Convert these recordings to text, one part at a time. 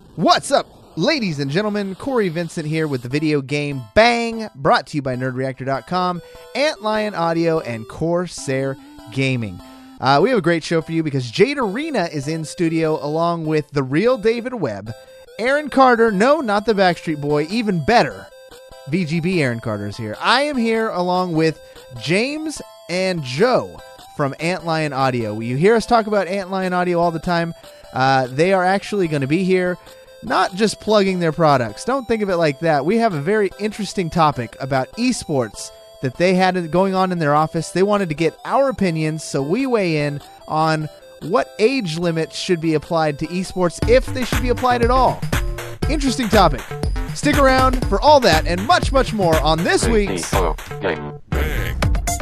What's up, ladies and gentlemen? Corey Vincent here with the video game Bang, brought to you by NerdReactor.com, Antlion Audio, and Corsair Gaming. We have a great show for you because Jade Arena is in studio along with the real David Webb, Aaron Carter, no, not the Backstreet Boy, even better, VGB Aaron Carter is here. I am here along with James and Joe from Antlion Audio. You hear us talk about Antlion Audio all the time. They are actually going to be here, not just plugging their products. Don't think of it like that. We have a very interesting topic about esports that they had going on in their office. They wanted to get our opinions, so we weigh in on what age limits should be applied to esports, if they should be applied at all. Interesting topic. Stick around for all that and much, much more on this week's Game Bang.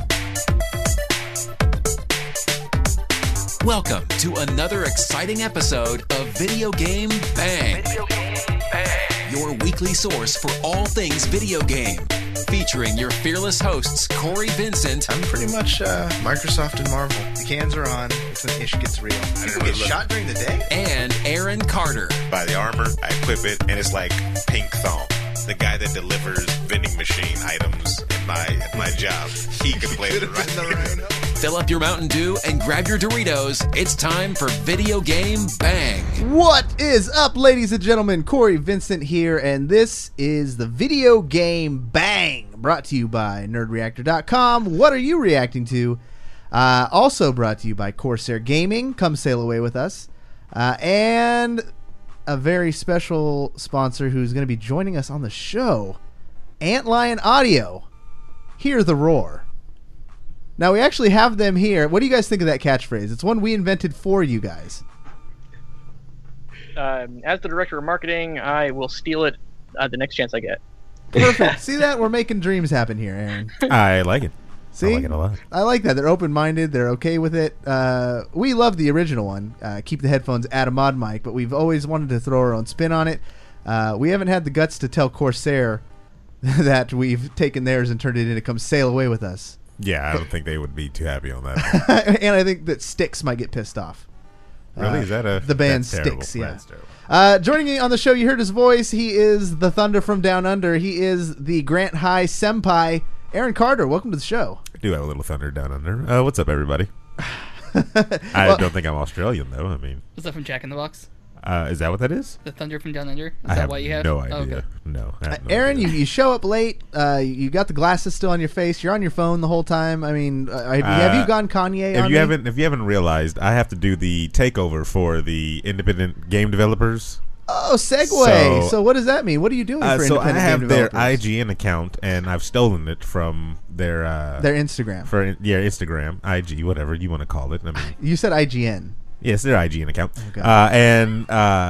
Welcome to another exciting episode of Video Game Bang. Your weekly source for all things video game. Featuring your fearless hosts, Corey Vincent. I'm pretty much Microsoft and Marvel. The cans are on. It's when the ish gets real. People get shot during the day? And Aaron Carter. Buy the armor, I equip it, and it's like Pink Thong. The guy that delivers vending machine items in my job. He can play it right. Fill up your Mountain Dew and grab your Doritos. It's time for Video Game Bang. What is up, ladies and gentlemen? Corey Vincent here, and this is the Video Game Bang, brought to you by NerdReactor.com. What are you reacting to? Also brought to you by Corsair Gaming. Come sail away with us. And a very special sponsor who's going to be joining us on the show, Antlion Audio. Hear the roar. Now, we actually have them here. What do you guys think of that catchphrase? It's one we invented for you guys. As the director of marketing, I will steal it the next chance I get. Perfect. See that? We're making dreams happen here, Aaron. I like it. See? I like it a lot. I like that. They're open-minded. They're okay with it. We love the original one. Keep the headphones at a mod mic, but we've always wanted to throw our own spin on it. We haven't had the guts to tell Corsair that we've taken theirs and turned it into come sail away with us. Yeah, I don't think they would be too happy on that. And I think that Styx might get pissed off. Really? Is that the band that's terrible. Styx? Yeah. That's terrible. Joining me on the show, you heard his voice. He is the Thunder from Down Under. He is the Grant High Senpai, Aaron Carter. Welcome to the show. I do have a little thunder down under. What's up, everybody? I don't think I'm Australian, though. I mean, Was that from Jack in the Box? is that what that is? The Thunder from Down Under? Is I that have why you have? no Oh, idea. okay. No, I have no Aaron, idea. you show up late. You got the glasses still on your face. You're on your phone the whole time. I mean, have you gone Kanye on me? If you haven't realized, I have to do the takeover for the independent game developers. Oh, segue. So- So what does that mean? What are you doing for So I independent have game their developers? IGN account, and I've stolen it from their Their Instagram. Instagram, IG, whatever you want to call it. I mean, You said IGN. yes, their IGN account. Okay. And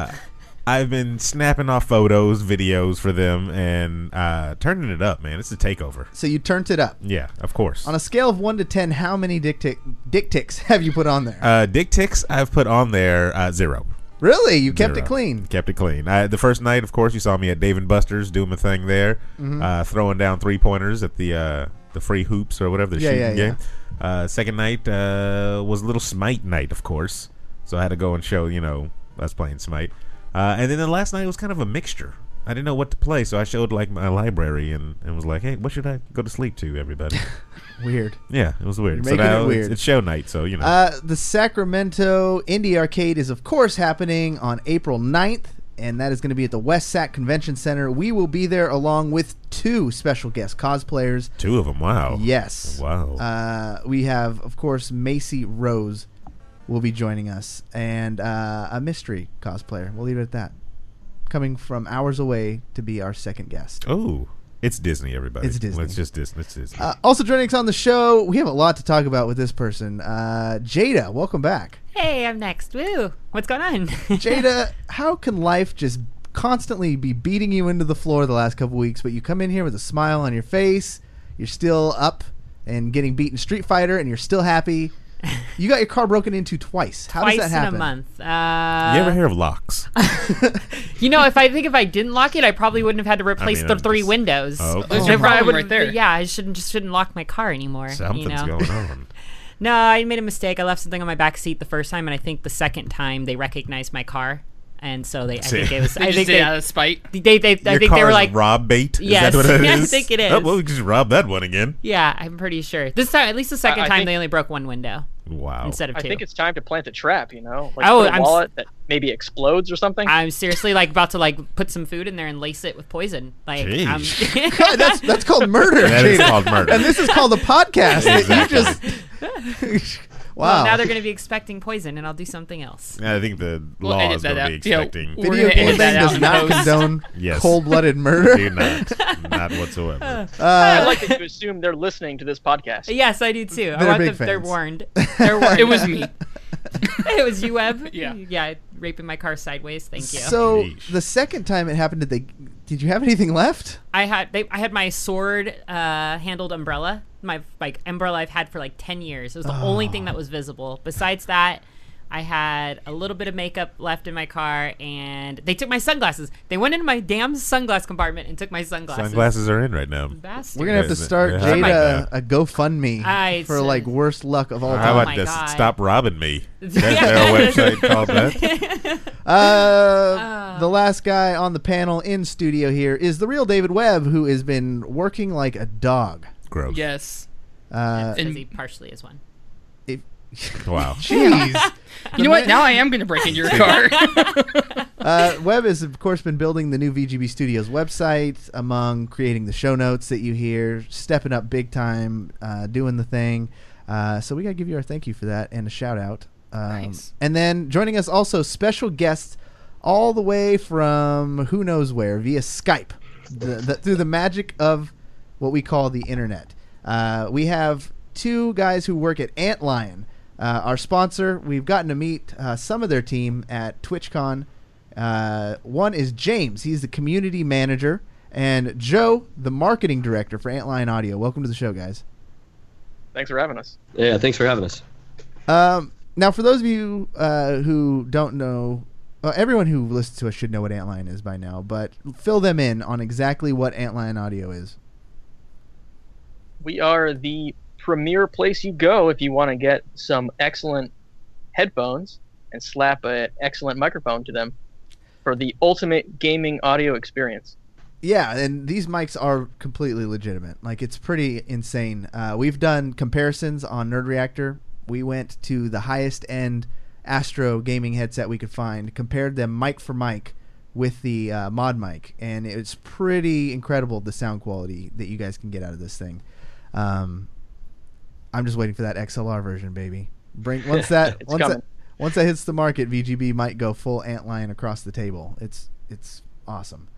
I've been snapping off photos, videos for them, and turning it up, man. It's a takeover. So you turned it up. Yeah, of course. On a scale of 1 to 10, how many dick ticks have you put on there? Dick ticks I've put on there 0. Really? You kept Zero. it clean. Kept it clean. The first night, of course, you saw me at Dave & Buster's doing my thing there, throwing down 3-pointers at the free hoops or whatever, the shooting game. Second night was a little Smite night, of course. So I had to go and show, us playing Smite. And then the last night was kind of a mixture. I didn't know what to play, so I showed like my library and was like, hey, what should I go to sleep to, everybody? Weird. Yeah, it was weird. You're So making it now weird. it's show night, so The Sacramento Indie Arcade is, of course, happening on April 9th, and that is going to be at the West Sac Convention Center. We will be there along with 2 special guest cosplayers. 2 of them, wow. Yes. Wow. We have, of course, Macy Rose will be joining us, and a mystery cosplayer. We'll leave it at that. Coming from hours away to be our second guest. Oh, it's Disney, everybody. It's Disney. It's just Disney. It's Disney. Also joining us on the show, we have a lot to talk about with this person. Jada, welcome back. Hey, I'm next. Woo! What's going on? Jada, how can life just constantly be beating you into the floor the last couple weeks, but you come in here with a smile on your face, you're still up and getting beaten Street Fighter, and you're still happy. You got your car broken into twice. How Twice does that happen? in a month. you ever hear of locks? If I didn't lock it, I probably wouldn't have had to replace the 3 windows. Oh, okay. There's your I problem wouldn't- right there. Yeah, I shouldn't lock my car anymore. Something's going on. No, I made a mistake. I left something on my back seat the first time, and I think the second time they recognized my car. And so I See. think it was. They I just think did they, it out of spite. I think they Your were car's like, rob bait. Yes. Is that what it I is? think it is. Oh, well, we can just rob that one again. yeah, I'm pretty sure. This time, at least the second I time, think- they only broke one window Wow. instead of I two. think it's time to plant a trap. Like Oh, put a I'm s- wallet that maybe explodes or something. I'm seriously like about to like put some food in there and lace it with poison. Like, Jeez. God, that's called murder. That is Jada. called murder. And this is called a podcast. that Exactly. You just. Well, Wow. now they're going to be expecting poison, and I'll do something else. I think the We'll law edit is that going to be out. Yeah, expecting. we're Video gonna game edit that Bang out does in not post. condone Yes. cold-blooded murder. Do not whatsoever. I like that you assume they're listening to this podcast. Yes, I do too. I They're want big them. They're fans. warned. They're warned. It was me. It was you, Webb. Yeah. Yeah, raping my car sideways. Thank you. So Sheesh. the second time it happened, did you have anything left? I had my sword handled umbrella. My umbrella I've had for like 10 years. It was the only thing that was visible. Besides that, I had a little bit of makeup left in my car, and they took my sunglasses. They went into my damn sunglass compartment and took my sunglasses. Sunglasses are in right now. Bastard. We're gonna have to Is it- start yeah. Jada a GoFundMe I for see. like worst luck of all How time. about my this? God. Stop robbing me. Is there Yeah. a website called that? The last guy on the panel in studio here is the real David Webb, who has been working like a dog. Gross. Yes. Because he partially is one. Wow. Jeez. You know what? Now I am going to break into your car. Webb has, of course, been building the new VGB Studios website, among creating the show notes that you hear, stepping up big time, doing the thing. So we got to give you our thank you for that and a shout out. Nice. And then joining us also special guests all the way from who knows where via Skype, through the magic of what we call the internet. We have two guys who work at Antlion. Our sponsor. We've gotten to meet some of their team at TwitchCon. One is James. He's the community manager. And Joe, the marketing director for Antlion Audio. Welcome to the show, guys. Thanks for having us. Yeah, thanks for having us. Now, for those of you who don't know, everyone who listens to us should know what Antlion is by now, but fill them in on exactly what Antlion Audio is. We are the premier place you go if you want to get some excellent headphones and slap an excellent microphone to them for the ultimate gaming audio experience. Yeah, and these mics are completely legitimate. Like, it's pretty insane. We've done comparisons on Nerd Reactor. We went to the highest end Astro gaming headset we could find, compared them mic for mic with the mod mic, and it's pretty incredible the sound quality that you guys can get out of this thing. I'm just waiting for that XLR version, baby. Once that hits the market, VGB might go full Antlion across the table. It's awesome.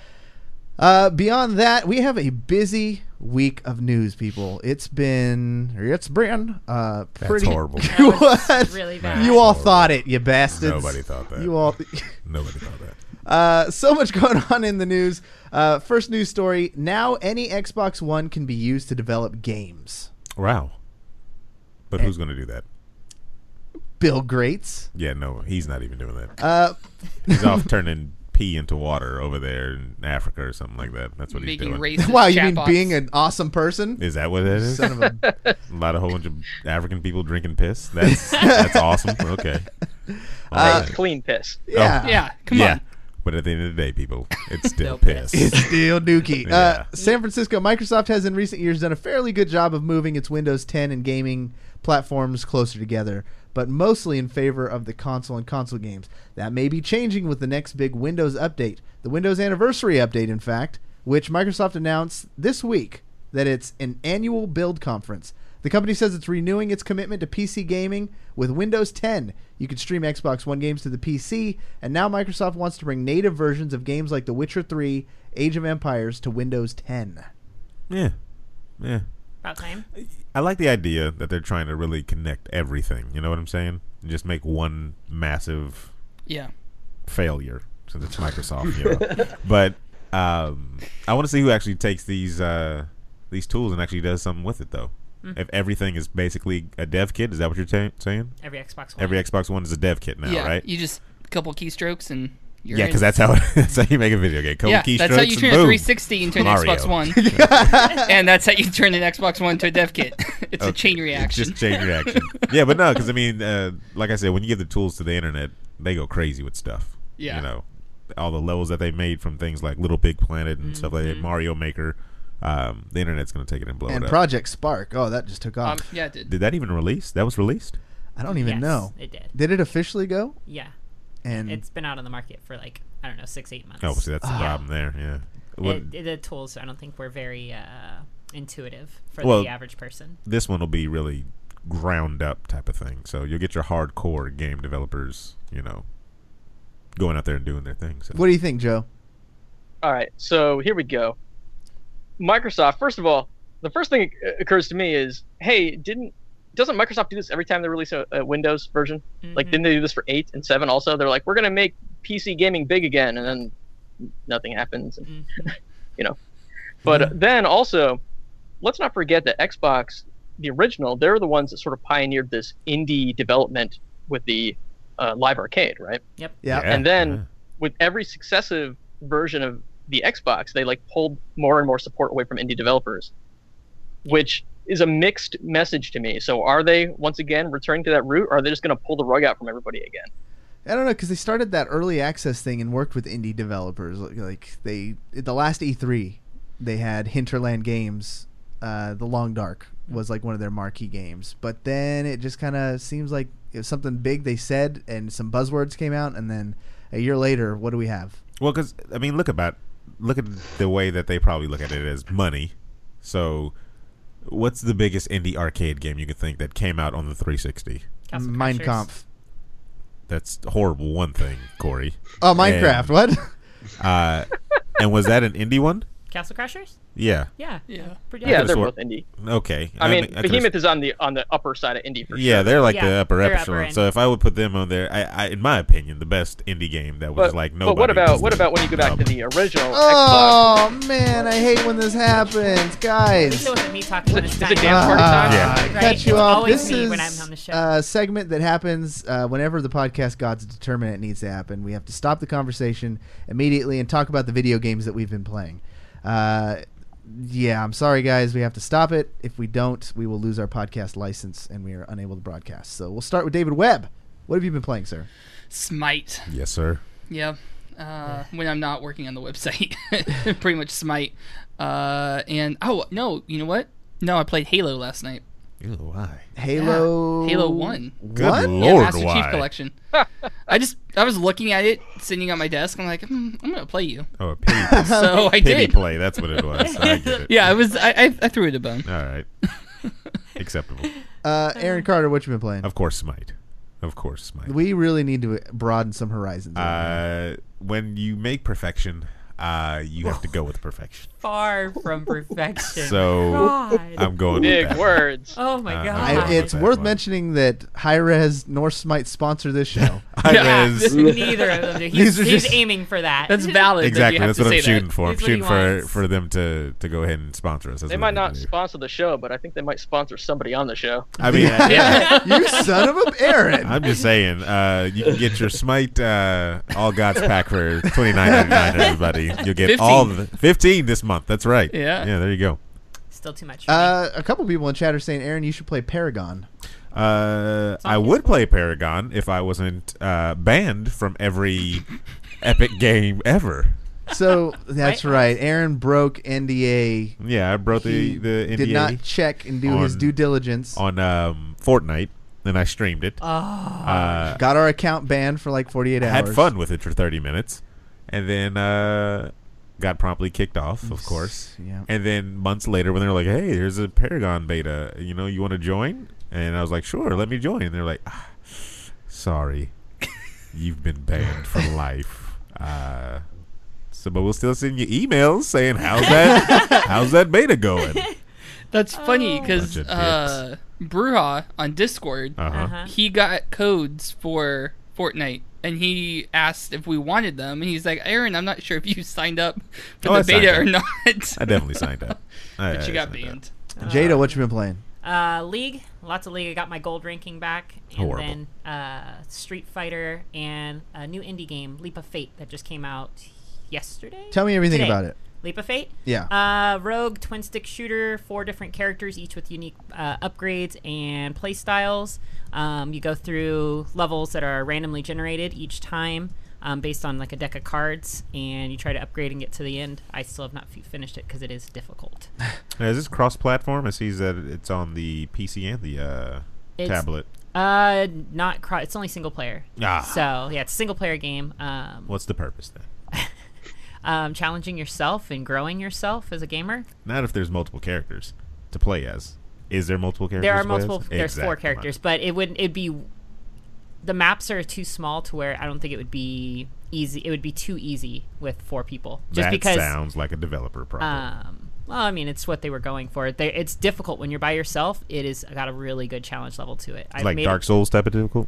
Beyond that, we have a busy week of news, people. It's been pretty That's horrible. What? Really bad. You all thought it, you bastards. Nobody thought that. You all. Nobody thought that. So much going on in the news. First news story: now any Xbox One can be used to develop games. Wow. But who's going to do that? Bill Gates. Yeah, no, he's not even doing that. He's off turning pee into water over there in Africa or something like that. That's what he's Making doing. racist Wow, you mean chatbots. being an awesome person? Is that what it is? Son of a. A whole bunch of African people drinking piss. That's awesome. Okay. It's clean piss. Yeah. Yeah, come Yeah. on. But at the end of the day, people, it's still Still piss. It's still dookie. Yeah. San Francisco, Microsoft has in recent years done a fairly good job of moving its Windows 10 and gaming platforms closer together, but mostly in favor of the console and console games. That may be changing with the next big Windows update, the Windows Anniversary update, in fact, which Microsoft announced this week that it's an annual build conference. The company says it's renewing its commitment to PC gaming with Windows 10. You can stream Xbox One games to the PC, and now Microsoft wants to bring native versions of games like The Witcher 3, Age of Empires to Windows 10. Yeah. Yeah. About time. I like the idea that they're trying to really connect everything. You know what I'm saying? And just make one massive Yeah. failure since it's Microsoft. You know? But I want to see who actually takes these tools and actually does something with it, though. If everything is basically a dev kit, is that what you're saying? Every Xbox One. Every Xbox One is a dev kit now, Yeah. right? You just a couple keystrokes and you're Yeah, in. because that's how you make a video game. Couple keystrokes that's how you and turn a boom. 360 into an Mario. Xbox One. And that's how you turn an Xbox One to a dev kit. It's a chain reaction. It's just chain reaction. Yeah, but no, because I mean, like I said, when you give the tools to the internet, they go crazy with stuff. Yeah. You know, all the levels that they made from things like Little Big Planet and stuff like that, Mario Maker. The internet's going to take it and blow it And up. Project Spark. Oh, that just took off. Yeah, it did. Did that even release? That was released? I don't even Yes, know. it did. Did it officially go? Yeah. And It's been out on the market for like, I don't know, 6-8 months. Oh, see, that's the problem there. Yeah. The tools, I don't think were very intuitive for Well, the average person. This one will be really ground up type of thing. So you'll get your hardcore game developers, you know, going out there and doing their thing. So. what do you think, Joe? All right, so here we go. Microsoft, first of all, the first thing that occurs to me is, hey, doesn't Microsoft do this every time they release a Windows version? Like, didn't they do this for 8 and 7 also? They're like, we're going to make PC gaming big again, and then nothing happens. And, you know. But then also, let's not forget that Xbox, the original, they're the ones that sort of pioneered this indie development with the Live Arcade, right? Yep. Yeah. And then with every successive version of the Xbox, they like pulled more and more support away from indie developers, which is a mixed message to me. So are they once again returning to that route, or are they just going to pull the rug out from everybody again? I don't know, because they started that early access thing and worked with indie developers. Like the last E3, they had Hinterland Games. The Long Dark was like one of their marquee games, but then it just kind of seems like it was something big they said, and some buzzwords came out, and then a year later, what do we have? Well, because I mean, look at the way that they probably look at it as money. So, what's the biggest indie arcade game you could think that came out on the 360? Mein Kampf. That's horrible. One thing, Corey. Oh, Minecraft. What? And was that an indie one? Castle Crashers? Yeah. Yeah. Yeah. Pretty Yeah, could've they're swore- both indie. Okay. I mean, could've- Behemoth is on the upper side of indie for Yeah, sure. they're like Yeah, the upper they're echelon. upper end. So if I would put them on there, I in my opinion, the best indie game that was like nobody. But what about when you go back to the original Xbox? Oh man, I hate when this happens, At least guys. it wasn't me talking Is this it time. dance party time? Yeah. I Right? cut It's you off. always This me is when I'm on the show. a segment that happens whenever the podcast gods determine it needs to happen. We have to stop the conversation immediately and talk about the video games that we've been playing. Yeah, I'm sorry, guys. We have to stop it. If we don't, we will lose our podcast license and we are unable to broadcast. So we'll start with David Webb. What have you been playing, sir? Smite. Yes, sir. Yeah. When I'm not working on the website. Pretty much Smite. And, oh, no, you know what? No, I played Halo last night. Ew, why? Halo. Halo 1. Good What? Yeah, lord, Master why? Chief Collection. I was looking at it, sitting on my desk. I'm like, I'm going to play you. Oh, a pity, So I pity did. play. That's what it was. I get it. Yeah, I threw it a bone. All right. Acceptable. Aaron Carter, what you been playing? Of course, Smite. Of course, Smite. We really need to broaden some horizons. When you make perfection, you have to go with perfection. Far from perfection. So God. I'm going Big with that. words. Oh my Uh, god. It's that worth one. mentioning that Hi-Res nor Smite sponsor this show. Yeah. High-res. Neither of them do. These are He's just- aiming for that. That's valid. Exactly. That you have That's what to I'm say shooting that. for. I'm He's what shooting he for wants. them to go ahead and sponsor us. That's They what might I'm not gonna do. sponsor the show, but I think they might sponsor somebody on the show. I mean, yeah. You son of a Aaron. I'm just saying, you can get your Smite All Gods pack for $29.99. Everybody, you'll get 15. all the 15 this month. That's right. Yeah. Yeah. There you go. Still too much. For me. A couple people in chat are saying, Aaron, you should play Paragon. I would play Paragon if I wasn't banned from every Epic game ever. So that's right. Aaron broke NDA. Yeah, I broke He the NDA did not check and do his on- due diligence. on Fortnite, and I streamed it. Got our account banned for like 48 hours. Had fun with it for 30 minutes, and then got promptly kicked off, of course. Yeah. And then months later, when they were like, "Hey, there's a Paragon beta. You want to join?" And I was like, "Sure, let me join." And they're like, "Sorry, you've been banned for life." But we'll still send you emails saying, how's that beta going? That's funny because Bunch of Bruja on Discord, Uh-huh. he got codes for Fortnite, and he asked if we wanted them, and he's like, Aaron, I'm not sure if you signed up for Oh, I the beta signed or up. not. I definitely signed up. But you got signed up. banned. Jada, what you been playing? League, lots of League. I got my gold ranking back, and Horrible. then Street Fighter and a new indie game, Leap of Fate, that just came out yesterday. Tell me everything Today. about it. Leap of Fate. Yeah. Rogue twin stick shooter, 4 different characters, each with unique upgrades and play styles. You go through levels that are randomly generated each time. based on like a deck of cards, and you try to upgrade and get to the end. I still have not finished it because it is difficult. Now, is this cross-platform? It sees that it's on the PC and the tablet. It's only single player. So yeah, it's a single player game. What's the purpose then? Challenging yourself and growing yourself as a gamer. Not if there's multiple characters to play as. Is there multiple characters? There are multiple. There's 4 characters, but it'd be the maps are too small to where I don't think it would be easy. It would be too easy with 4 people. Just because sounds like a developer problem. Well, I mean, it's what they were going for. It's difficult when you're by yourself. It is got a really good challenge level to it. It's like Dark Souls type of difficult.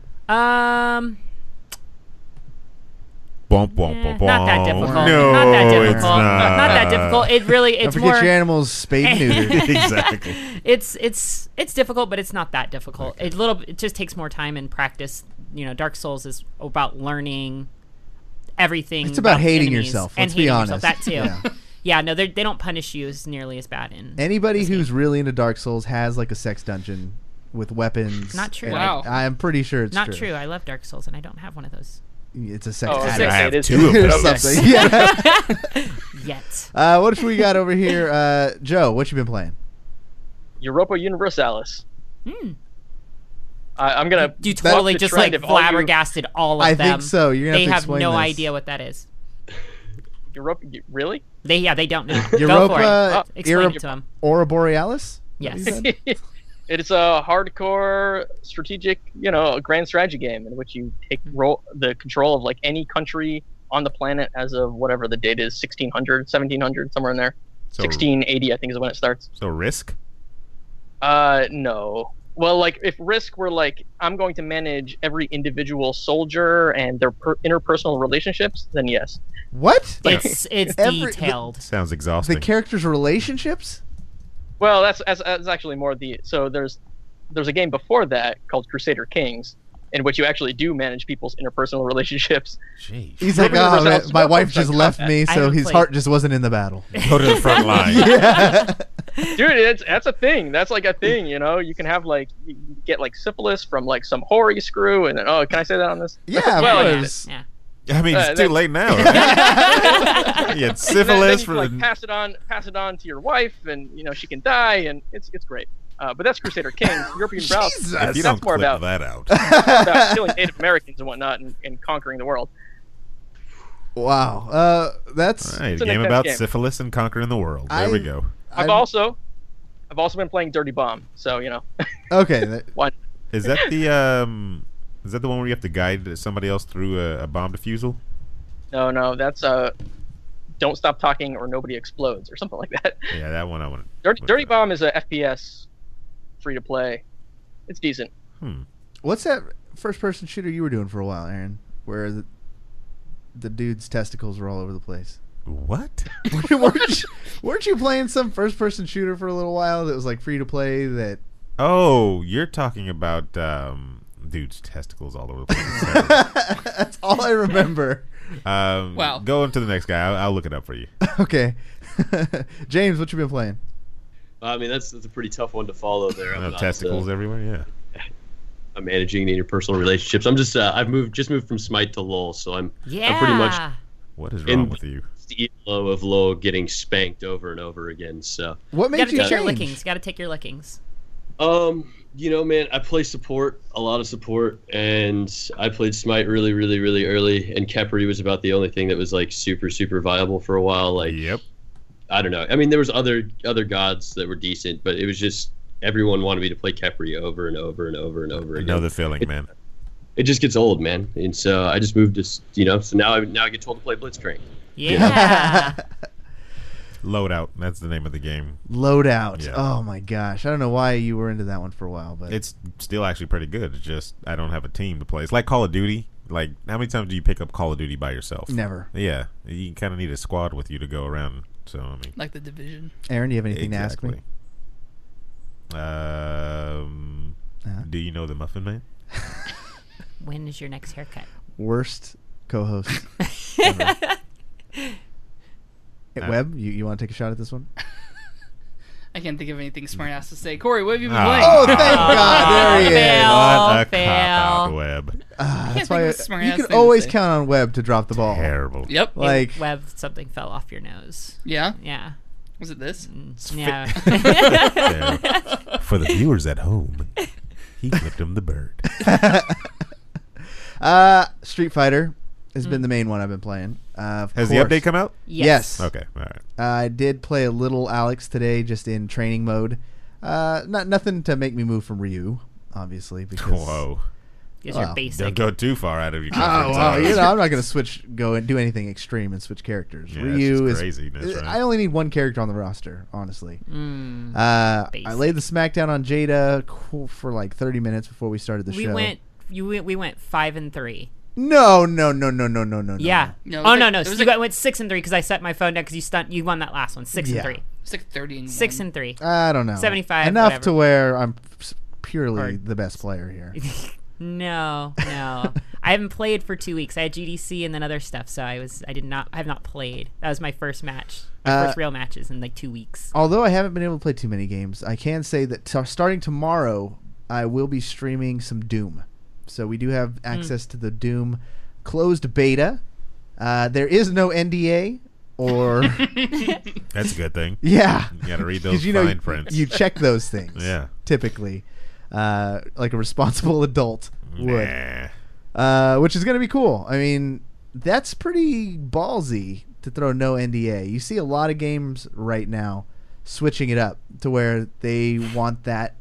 Not that difficult. No, not that difficult. it's not. Not that difficult. It really. It's Don't more. forget your animals spayed and neutered. Exactly. It's difficult, but it's not that difficult. Okay. It just takes more time and practice. Dark Souls is about learning everything. It's about hating enemies yourself. And Let's be hating honest. yourself, that too. Yeah. Yeah, no, they don't punish you as nearly as bad in. Anybody who's really into Dark Souls has like a sex dungeon with weapons. Not true. and Wow. I'm pretty sure it's Not true. I love Dark Souls, and I don't have one of those It's a sex Oh, dungeon. I have it is 2 of Or them. something. Yeah. yet. What should we got over here? Joe, what you been playing? Europa Universalis. Hmm. I'm gonna. You totally buck the just trend like of all you- flabbergasted all of I them. think so. You're gonna They have to have explain no this. idea what that is. Europa, really? They don't know. Go Europa, for it. Explain Europa- it to them. Aura Borealis? Yes. Is that what you said? It's a hardcore strategic, grand strategy game in which you take the control of like any country on the planet as of whatever the date is, 1600, 1700, somewhere in there. So- 1680, I think, is when it starts. So Risk? No. Well, like if Risk were like, I'm going to manage every individual soldier and their interpersonal relationships, then yes. What? It's detailed. Sounds exhausting. The characters' relationships? Well, that's actually more so there's a game before that called Crusader Kings, in which you actually do manage people's interpersonal relationships. Jeez. He's like, Europa oh, man, Universalis my is wife like just left me, I so haven't his played. heart just wasn't in the battle. Go to the front line. Dude, that's a thing. That's like a thing, You can have like you get like syphilis from like some hoary screw, and then can I say that on this? Yeah, Well, of course. Yeah. I mean, it's too then- late now. Right? You had And then syphilis you for can, like, pass it on to your wife, and she can die, and it's great. But that's Crusader Kings. European Browse. Jesus. If you That's don't more clip about that out. about killing Native Americans and whatnot, and conquering the world. Wow. That's All right, It's an game intense about game. syphilis and conquering the world. There we go. I've also been playing Dirty Bomb, so okay. why? Is that the one where you have to guide somebody else through a bomb defusal? No, that's Don't Stop Talking or Nobody Explodes or something like that. Yeah, that one I want. Dirty Bomb is a FPS free to play. It's decent. What's that first-person shooter you were doing for a while, Aaron? Where the dude's testicles were all over the place. What? weren't you playing some first-person shooter for a little while that was like free to play? That Oh, you're talking about dude's testicles all over the place. that's all I remember. Wow. Go into the next guy. I'll look it up for you. Okay, James, what you been playing? I mean, that's a pretty tough one to follow there. No testicles everywhere. Yeah. I'm managing the interpersonal relationships. I'm just I've moved from Smite to LoL, so I'm Yeah. pretty much What is wrong with you? the elo of LoL getting spanked over and over again. So What You made gotta you take your change? lickings. You gotta take your lickings. man, I play support, a lot of support, and I played Smite really, really, really early, and Khepri was about the only thing that was like super, super viable for a while. Like, Yep. I don't know. I mean, there was other gods that were decent, but it was just everyone wanted me to play Khepri over and over and over and over I again. know the feeling, man. It just gets old, man, and so I just moved to, so now I get told to play Blitzcrank. Yeah. Loadout. That's the name of the game. Loadout. Yeah. Oh my gosh, I don't know why you were into that one for a while, but It's still actually pretty good. It's just I don't have a team to play. It's like Call of Duty. Like, how many times do you pick up Call of Duty by yourself? never. Yeah, you kind of need a squad with you to go around. So I mean, Like the Division. Aaron, do you have anything to ask me? Do you know the Muffin Man? When is your next haircut? Worst co-host ever. Hey, Webb, you want to take a shot at this one? I can't think of anything smart ass to say. Corey, what have you been Ah. playing? Oh, thank God! There he is. fail. What a fail. cop-out, Webb. That's think why of a smart-ass you thing can to always say. count on Webb to drop the ball. Terrible. Yep. Like, Web, something fell off your nose. Yeah. Yeah. Was it this? Yeah. Yeah. For the viewers at home, he flipped him the bird. Street Fighter has been the main one I've been playing. Has the update come out? Yes. Okay. All right. I did play a little Alex today, just in training mode. Nothing to make me move from Ryu, obviously. Because, Whoa. Because you're basic. Don't go too far out of your Oh, comfort well, zone. I'm not going to go and do anything extreme and switch characters. Yeah, Ryu it's is just craziness, right? I only need one character on the roster, honestly. I Basic. laid the smackdown on Jada for like 30 minutes before we started the show. We went 5 and 3. No. Yeah. No, No, it was You like- went 6 and 3 because I set my phone down because you won that last one. 6 and 3. It's like 30 and 6 1. and 3. I don't know. 75, Enough whatever. to where I'm purely Or- the best player here. No. I haven't played for 2 weeks. I had GDC and then other stuff, so I have not played. That was my first match. My first real matches in like 2 weeks. Although I haven't been able to play too many games, I can say that starting tomorrow, I will be streaming some Doom. So we do have access to the Doom closed beta. There is no NDA or That's a good thing. yeah. You got to read 'Cause those you know fine prints. you check those things. Yeah. Typically, like a responsible adult would, Nah. which is going to be cool. I mean, that's pretty ballsy to throw no NDA. You see a lot of games right now switching it up to where they want that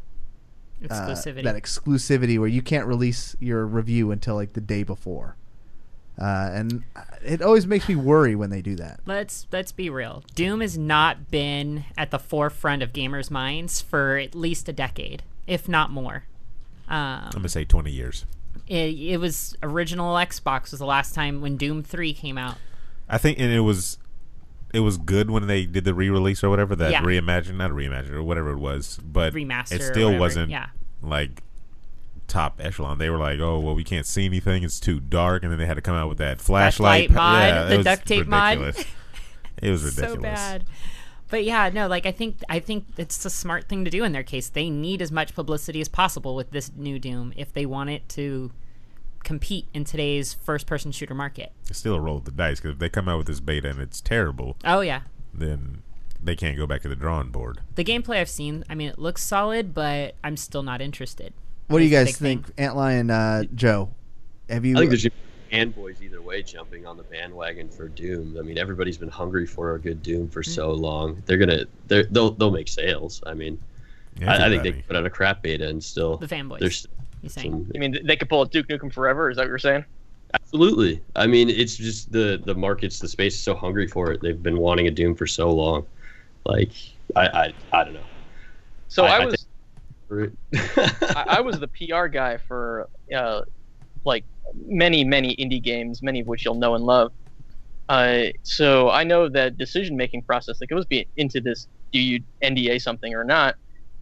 exclusivity where you can't release your review until like the day before. And it always makes me worry when they do that. Let's be real. Doom has not been at the forefront of gamers' minds for at least a decade, if not more. I'm going to say 20 years. It was original Xbox was the last time when Doom 3 came out. I think, and it was good when they did the re-release or whatever, that not reimagined or whatever it was, but Remaster it or still whatever, wasn't yeah. like top echelon. They were like, oh, well, we can't see anything, it's too dark, and then they had to come out with that flashlight mod, yeah, the it was duct tape mod. ridiculous. It was ridiculous. So bad. But yeah, no, like I think it's a smart thing to do in their case. They need as much publicity as possible with this new Doom if they want it to compete in today's first-person shooter market. It's still a roll of the dice, because if they come out with this beta and it's terrible, Oh yeah. then they can't go back to the drawing board. The gameplay I've seen, I mean, it looks solid, but I'm still not interested. What do you That's guys the big think, Antlion, Joe? Have you? I think there's fanboys either way jumping on the bandwagon for Doom. I mean, everybody's been hungry for a good Doom for so long. They'll make sales. I mean, I think they could put out a crap beta and still The fanboys. There's You saying? I mean, they could pull a Duke Nukem Forever. Is that what you're saying? Absolutely. I mean, it's just the market's, the space is so hungry for it. They've been wanting a Doom for so long. Like, I don't know. So I was think- I was the PR guy for like many indie games, many of which you'll know and love. So I know that decision-making process that goes into this: do you NDA something or not?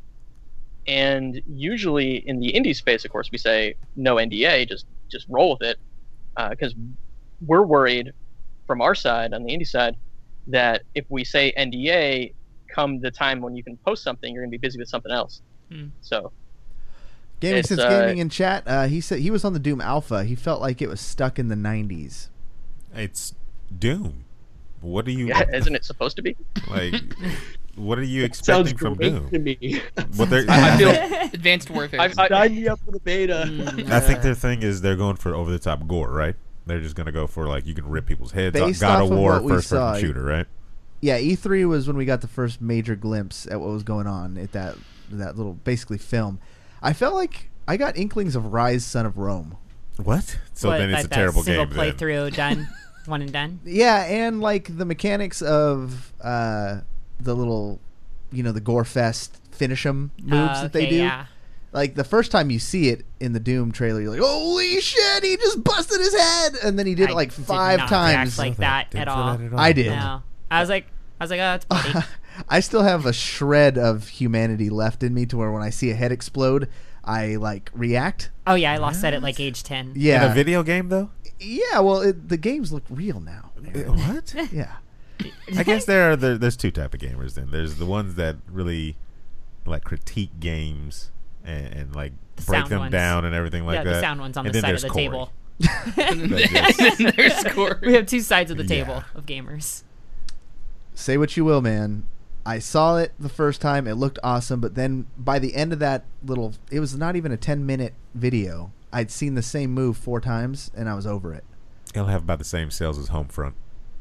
And usually in the indie space, of course, we say no NDA, just roll with it, because we're worried from our side, on the indie side, that if we say NDA, come the time when you can post something, you're going to be busy with something else. So. Gaming Since Gaming in chat, he said he was on the Doom Alpha. He felt like it was stuck in the 90s. It's Doom. What do you? Yeah, isn't it supposed to be? Like, what are you expecting from Doom? To me. What I feel Advanced Warfare. Sign me up for the beta. I think their thing is they're going for over the top gore, right? They're just gonna go for like you can rip people's heads. Based God off of of War what we first saw, person shooter, right? Yeah, E3 was when we got the first major glimpse at what was going on at that little basically film. I felt like I got inklings of Rise, Son of Rome. What? So What, then it's a that terrible single game. Then. playthrough done, one and done. Yeah, and like the mechanics of the little, the Gore Fest finish 'em moves that they Okay, do. yeah. Like the first time you see it in the Doom trailer, you're like, "Holy shit! He just busted his head!" And then he did it like did 5 not times. react like that Didn't at feel all. that I did. No, I was like, oh, that's funny. I still have a shred of humanity left in me to where when I see a head explode, I like react. Oh yeah, I lost that at like age 10. Yeah, In a video game though? yeah. Well, the games look real now. What? Yeah. I guess there's two type of gamers. Then there's the ones that really like critique games and like The break sound them ones. down and everything like Yeah, that. the sound ones on And the then side of the there's table. And then there's Corey. We have two sides of the Yeah. table of gamers. Say what you will, man. I saw it the first time. It looked awesome. But then by the end of that little, it was not even a 10-minute video. I'd seen the same move 4 times, and I was over it. It'll have about the same sales as Homefront.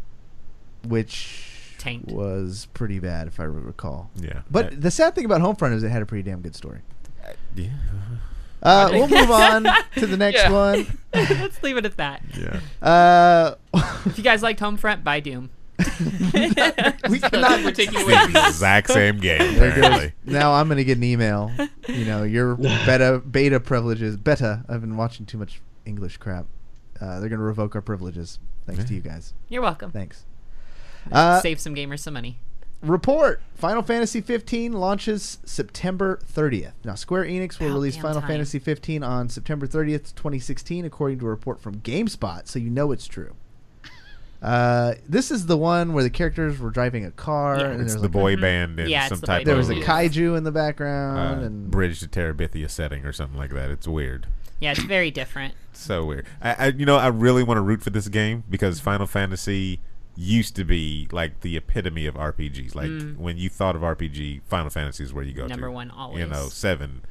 Which Tanked. was pretty bad, if I recall. Yeah. But the sad thing about Homefront is it had a pretty damn good story. Yeah. We'll move on to the next Yeah. one. Let's leave it at that. Yeah. If you guys liked Homefront, buy Doom. We cannot. We're taking away from this. Exact same game, There goes. apparently. Now I'm gonna get an email. You know, your beta privileges. Beta. I've been watching too much English crap. They're gonna revoke our privileges. Thanks to you guys. You're welcome. Thanks. Save some gamers some money. Report: Final Fantasy 15 launches September 30th. Now, Square Enix will About release damn Final time. Fantasy 15 on September 30th, 2016, according to a report from GameSpot. So you know it's true. This is the one where the characters were driving a car, Yeah. and It's there's the like boy band and Yeah, it's some the type boy there of was a band. kaiju in the background, and Bridge to Terabithia setting or something like that. It's weird. Yeah, it's very different. So weird. I really want to root for this game because Final Fantasy used to be like the epitome of RPGs. Like when you thought of RPG, Final Fantasy is where you go Number to. one always. You know, 7,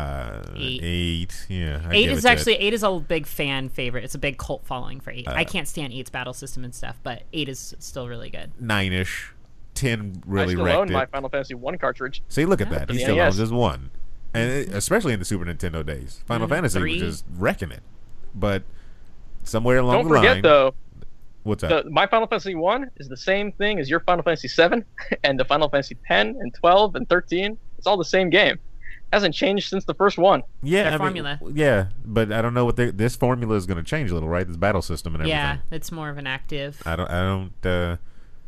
8. Yeah, I 8 give is it actually 8 is a big fan favorite. It's a big cult following for 8. I can't stand 8's battle system and stuff, but 8 is still really good. 9-ish. 10 I really still wrecked own it. my Final Fantasy 1 cartridge. See, look at that. He Yeah, still yes. owns just one. And especially in the Super Nintendo days. Final Fantasy 3. was just wrecking it. But somewhere along Don't the forget line... though, What's up? my Final Fantasy 1 is the same thing as your Final Fantasy 7 and the Final Fantasy 10 and 12 and 13. It's all the same game. Hasn't changed since the first one. Yeah, Their I mean, formula. yeah, but I don't know what this formula is going to change a little, right? This battle system and everything. Yeah, it's more of an active. I don't know.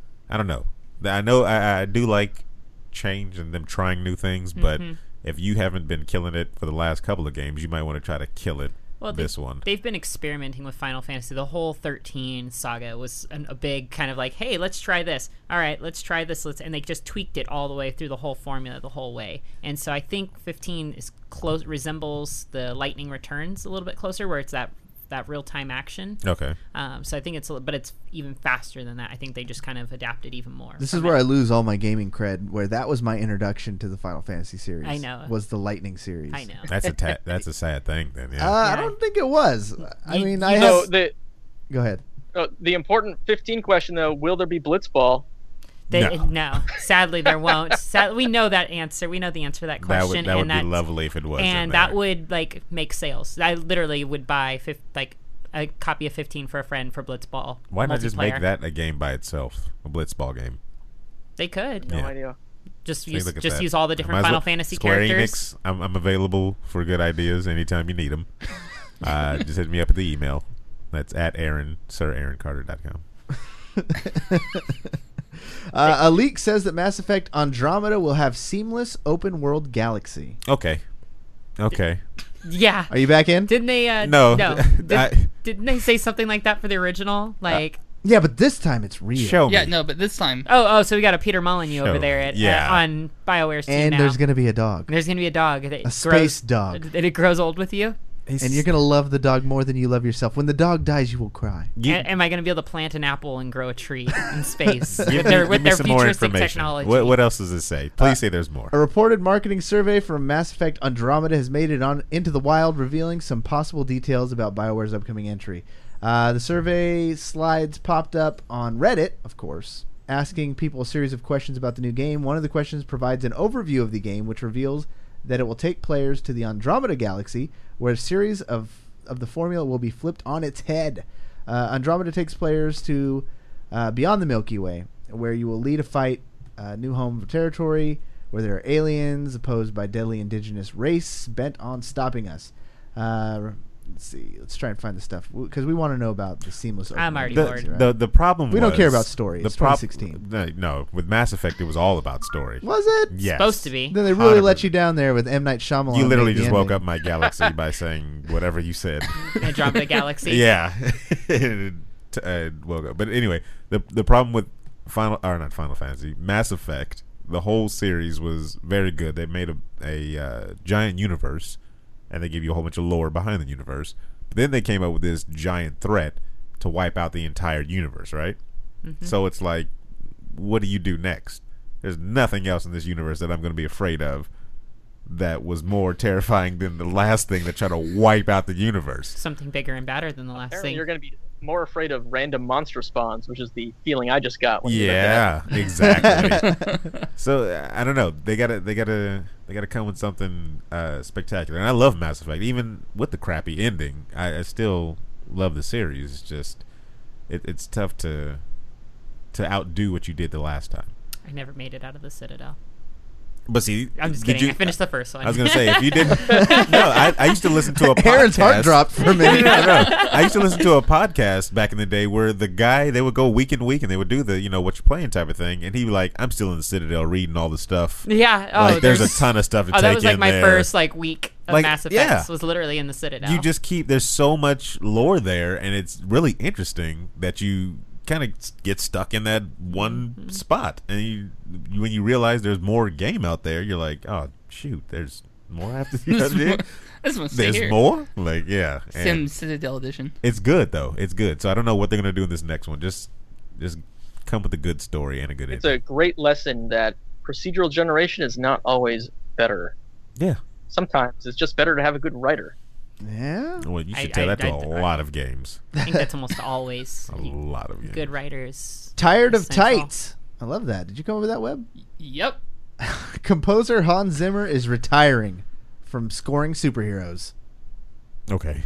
I know I do like change and them trying new things, but if you haven't been killing it for the last couple of games, you might want to try to kill it. Well, this one. They've been experimenting with Final Fantasy. The whole 13 saga was a big kind of like, hey, let's try this. All right, let's try this. And they just tweaked it all the way through the whole formula the whole way. And so I think 15 is resembles the Lightning Returns a little bit closer, where it's that real-time action. Okay. So I think but it's even faster than that. I think they just kind of adapted even more. this is where I lose all my gaming cred. Where that was my introduction to the Final Fantasy series. I know. Was the Lightning series. I know. That's a sad thing then. Yeah. I don't think it was. I mean, I So have. Go ahead. the important 15 question though: will there be Blitzball? No. Sadly, there won't. We know that answer. We know the answer to that question. that would and be lovely if it was. And in that there. would make sales. I literally would buy a copy of 15 for a friend for Blitzball. Why not just make multiplayer. that a game by itself, a Blitzball game? They could No Yeah. idea. just Hey, use look at that. use all the Might different as Final well- Fantasy Square characters. Enix, I'm available for good ideas anytime you need them. Just hit me up at the email. That's at SirAaronCarter.com. A leak says that Mass Effect Andromeda will have seamless open world galaxy. Okay. Yeah. Are you back in? Didn't they? No. Didn't they say something like that for the original? Like. Yeah, but this time it's real. Show me. Yeah, no, but this time. So we got a Peter Molyneux Show over there me. at Yeah. on BioWare's team And now. there's going to be a dog. There's gonna be a dog. A space dog. And it grows old with you. And you're going to love the dog more than you love yourself. When the dog dies, you will cry. Am I gonna be able to plant an apple and grow a tree in space Give with me their some more futuristic information. technology? What else does it say? Please say there's more. A reported marketing survey from Mass Effect Andromeda has made it into the wild, revealing some possible details about BioWare's upcoming entry. The survey slides popped up on Reddit, of course, asking people a series of questions about the new game. One of the questions provides an overview of the game, which reveals that it will take players to the Andromeda Galaxy, where a series of the formula will be flipped on its head. Andromeda takes players to beyond the Milky Way, where you will lead a fight, new home territory, where there are aliens opposed by deadly indigenous race bent on stopping us. Let's see. Let's try and find the stuff because we want to know about the seamless. I'm already open bored. right? The problem We don't care was- about story. It's the prob- 2016. No, with Mass Effect, it was all about story. Was it? Yes. Supposed to be. Then they really 100%. let you down there with M. Night Shyamalan. You literally being the just woke ending. up my galaxy by saying whatever you said. Andromeda Galaxy. Yeah. Woke up. But anyway, the problem with not Final Fantasy, Mass Effect, the whole series was very good. They made a giant universe, and they give you a whole bunch of lore behind the universe. But then they came up with this giant threat to wipe out the entire universe, right? Mm-hmm. So it's like, what do you do next? There's nothing else in this universe that I'm going to be afraid of that was more terrifying than the last thing that tried to wipe out the universe. Something bigger and badder than the last Apparently thing. You're going to be more afraid of random monster spawns, which is the feeling I just got. When yeah, exactly. So I don't know. They gotta come with something spectacular. And I love Mass Effect, even with the crappy ending. I still love the series. It's just it's tough to outdo what you did the last time. I never made it out of the Citadel. But see, I'm just kidding. I finished the first one. I was going to say, if you didn't... No, I used to listen to a podcast. Aaron's heart dropped for a minute. No. I used to listen to a podcast back in the day where the guy, they would go week and week, and they would do the, what you're playing type of thing, and he'd be like, I'm still in the Citadel reading all the stuff. Yeah. Oh, like, there's a ton of stuff to take in there. That was like my first week of Mass Effect was literally in the Citadel. You just there's so much lore there, and it's really interesting that you kind of get stuck in that one spot, and when you realize there's more game out there, you're like, oh shoot, there's more I have to do. There's more, Sim Citadel edition. It's good though. It's good. So I don't know what they're gonna do in this next one. Just come with a good story and a good. It's a great lesson that procedural generation is not always better. Yeah. Sometimes it's just better to have a good writer. Yeah. Well, you should tell that to a lot of games. I think that's almost always a lot of games. Good writers. Tired of Tights. I love that. Did you come up with that, Webb? Yep. Composer Hans Zimmer is retiring from scoring superheroes. Okay.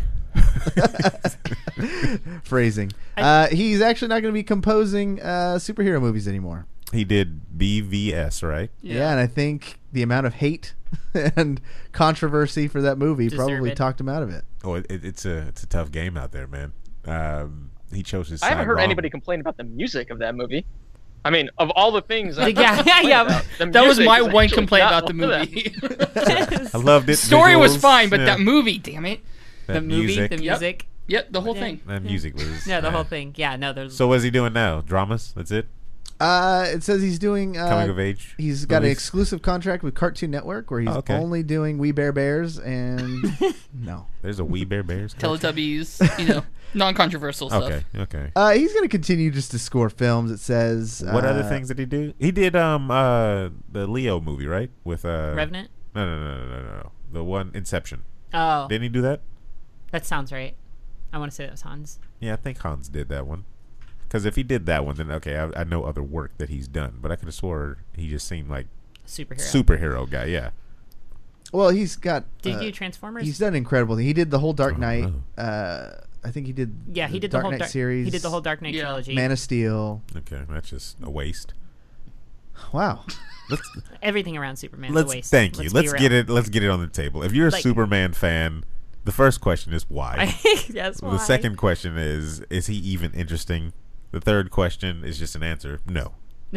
Phrasing. He's actually not going to be composing superhero movies anymore. He did BVS, right? Yeah, and I think the amount of hate and controversy for that movie probably talked him out of it. Oh, it's a tough game out there, man. He chose his side I haven't heard wrong. anybody complain about the music of that movie. I mean, of all the things, yeah. That was my one complaint about the movie. I loved it. Story was fine, but that movie, damn it. The music. Yep, the whole thing. That music was. Yeah, the whole thing. Yeah, no, there's. So what's he doing now? Dramas? That's it. It says he's doing coming of age. He's got an exclusive contract with Cartoon Network where he's only doing We Bare Bears and no. There's a We Bare Bears. Teletubbies, non-controversial stuff. Okay. He's going to continue just to score films. It says. What other things did he do? He did the Leo movie, right? With Revenant. No. The one Inception. Oh. Didn't he do that? That sounds right. I want to say that was Hans. Yeah, I think Hans did that one. Because if he did that one, then okay, I know other work that he's done, but I could have swore he just seemed like superhero guy. Yeah. Well, he's got. Did he do Transformers? He's done incredible thing. He did the whole Dark Knight. I think he did. Yeah, he did the whole Dark Knight series. He did the whole Dark Knight trilogy. Man of Steel. Okay, that's just a waste. Wow. Everything around Superman is a waste. Thank you. Let's get it on the table. If you're a Superman fan, the first question is why. Yes, why? The second question is he even interesting? The third question is just an answer. No.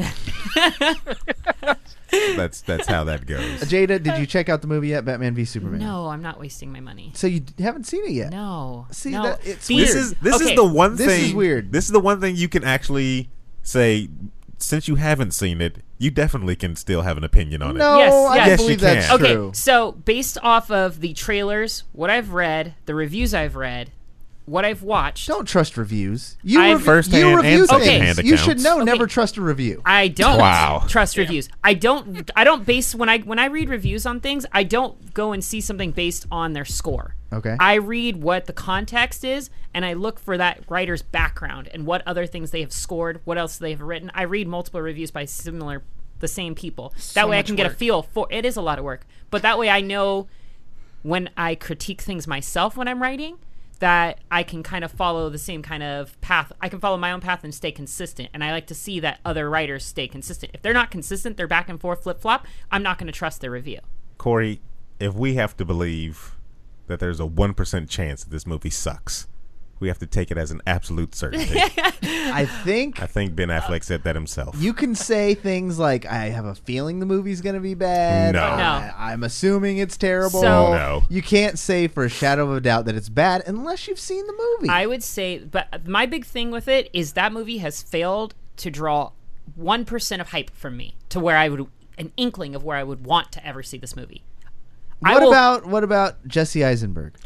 That's how that goes. Jada, did you check out the movie yet? Batman v Superman. No, I'm not wasting my money. So you haven't seen it yet? No. See, no. It's weird. This is the one thing. This is weird. This is the one thing you can actually say. Since you haven't seen it, you definitely can still have an opinion on it. No, I believe that's true. Okay, so based off of the trailers, what I've read, the reviews I've read, what I've watched. Don't trust reviews. First-hand and second-hand accounts. You should know. Never trust a review. I don't trust reviews. I don't base when I read reviews on things. I don't go and see something based on their score. Okay. I read what the context is, and I look for that writer's background and what other things they have scored, what else they have written. I read multiple reviews by the same people. That way I can get a feel for. It is a lot of work, but that way I know when I critique things myself when I'm writing, that I can kind of follow the same kind of path. I can follow my own path and stay consistent. And I like to see that other writers stay consistent. If they're not consistent, they're back and forth, flip-flop, I'm not going to trust their review. Corey, if we have to believe that there's a 1% chance that this movie sucks, we have to take it as an absolute certainty. I think Ben Affleck said that himself. You can say things like, I have a feeling the movie's going to be bad. No. I'm assuming it's terrible. No. You can't say for a shadow of a doubt that it's bad unless you've seen the movie. I would say, but my big thing with it is that movie has failed to draw 1% of hype from me to where I would an inkling of where I would want to ever see this movie. What about Jesse Eisenberg?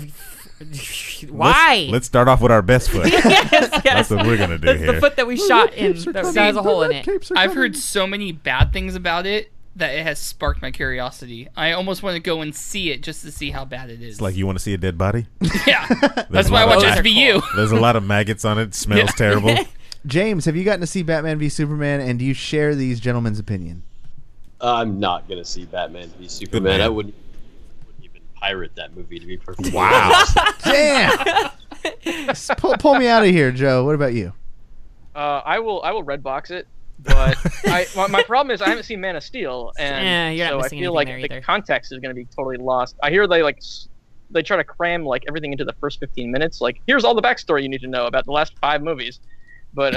Why? Let's start off with our best foot. Yes. That's what we're gonna do That's here. the foot that we shot in. That has a hole in it. I've heard so many bad things about it that it has sparked my curiosity. I almost want to go and see it just to see how bad it is. It's like, you want to see a dead body? Yeah. That's why I watch SVU. There's a lot of maggots on it. It smells terrible. James, have you gotten to see Batman v Superman, and do you share these gentlemen's opinion? I'm not gonna see Batman v Superman. I wouldn't even pirate that movie, to be perfectly Wow. Damn. Pull me out of here, Joe. What about you? I will Redbox it, but my problem is I haven't seen Man of Steel, and you're not so I missing feel anything like there the either. context is going to be totally lost. I hear they try to cram like everything into the first 15 minutes. Like, here's all the backstory you need to know about the last 5 movies, but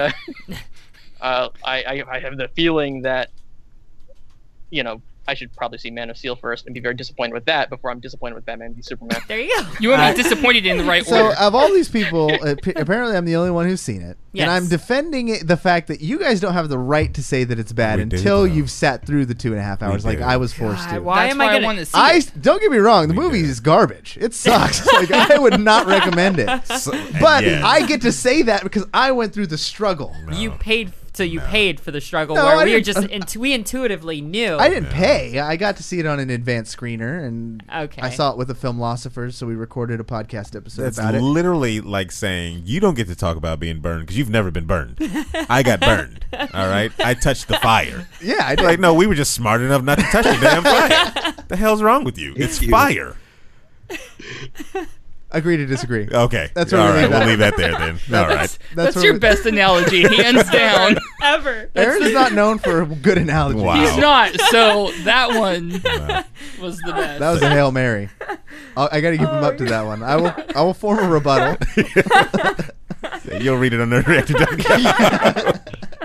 I have the feeling that, you know, I should probably see Man of Steel first and be very disappointed with that before I'm disappointed with Batman v Superman. There you go. You won't be disappointed in the right So, order. of all these people, apparently I'm the only one who's seen it. Yes. And I'm defending the fact that you guys don't have the right to say that it's bad We do, until though. you've sat through the 2.5 hours like do. I was forced to. Why That's am why I gonna? want to see it. Don't get me wrong, the We movie do. is garbage. It sucks. Like, I would not recommend it. But yeah. I get to say that because I went through the struggle. You paid. So you paid for the struggle No, where I we were didn't- just we intuitively knew. I didn't pay. I got to see it on an advanced screener, and Okay. I saw it with the Filmlosophers, so we recorded a podcast episode That's about it. literally like saying you don't get to talk about being burned because you've never been burned. I got burned. All right, I touched the fire. Yeah, I did. Like, no, we were just smart enough not to touch the damn fire. The hell's wrong with you? It's fire. Agree to disagree. Okay, That's where all we right. leave We'll that. leave that there then. All right. That's where your we- best analogy, hands down. ever. Aaron is not known for good analogies. Wow. He's not, so that one was the best. That was a Hail Mary. I got to give him up to that one. I will form a rebuttal. You'll read it on nerdreactor.com.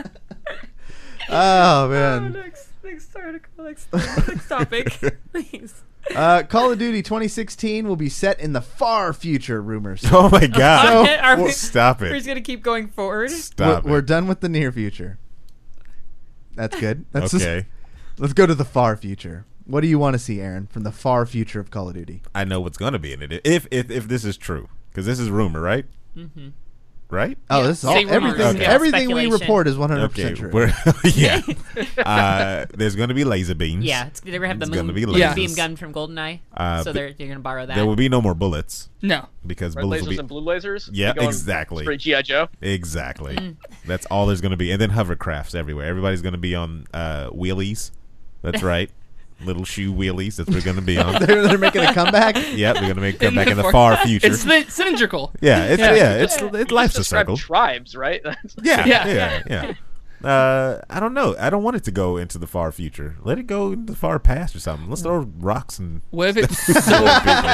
Oh man. Next article. Next topic, please. Call of Duty 2016 will be set in the far future. Rumors. Oh my God! Are we- Stop We're it! just gonna keep going forward. Stop We're it! done with the near future. That's good. That's Okay, let's go to the far future. What do you want to see, Aaron, from the far future of Call of Duty? I know what's gonna be in it if this is true, because this is rumor, right? Mm-hmm. Right? Oh, Yeah, this is all say rumors. everything. Okay. Everything we Speculation. report is 100% Okay, true. we're yeah. There's gonna be laser beams. Yeah, they're gonna have the It's gonna be moonbeam lasers. gun from GoldenEye. So but you're gonna borrow that. There will be no more bullets No. because Red bullets lasers will be and blue lasers. Yeah, You going exactly. Straight G.I. Joe. exactly. That's all there's gonna be, and then hovercrafts everywhere. Everybody's gonna be on wheelies. That's right. Little shoe wheelies. That's what we're gonna be on. they're making a comeback. Yeah, they're gonna make come back in the far future. It's cylindrical. Yeah, it's life's a Describe circle. tribes, right? That's- Yeah, Yeah. yeah. I don't know. I don't want it to go into the far future. Let it go into the far past or something. Let's throw rocks and What if it's so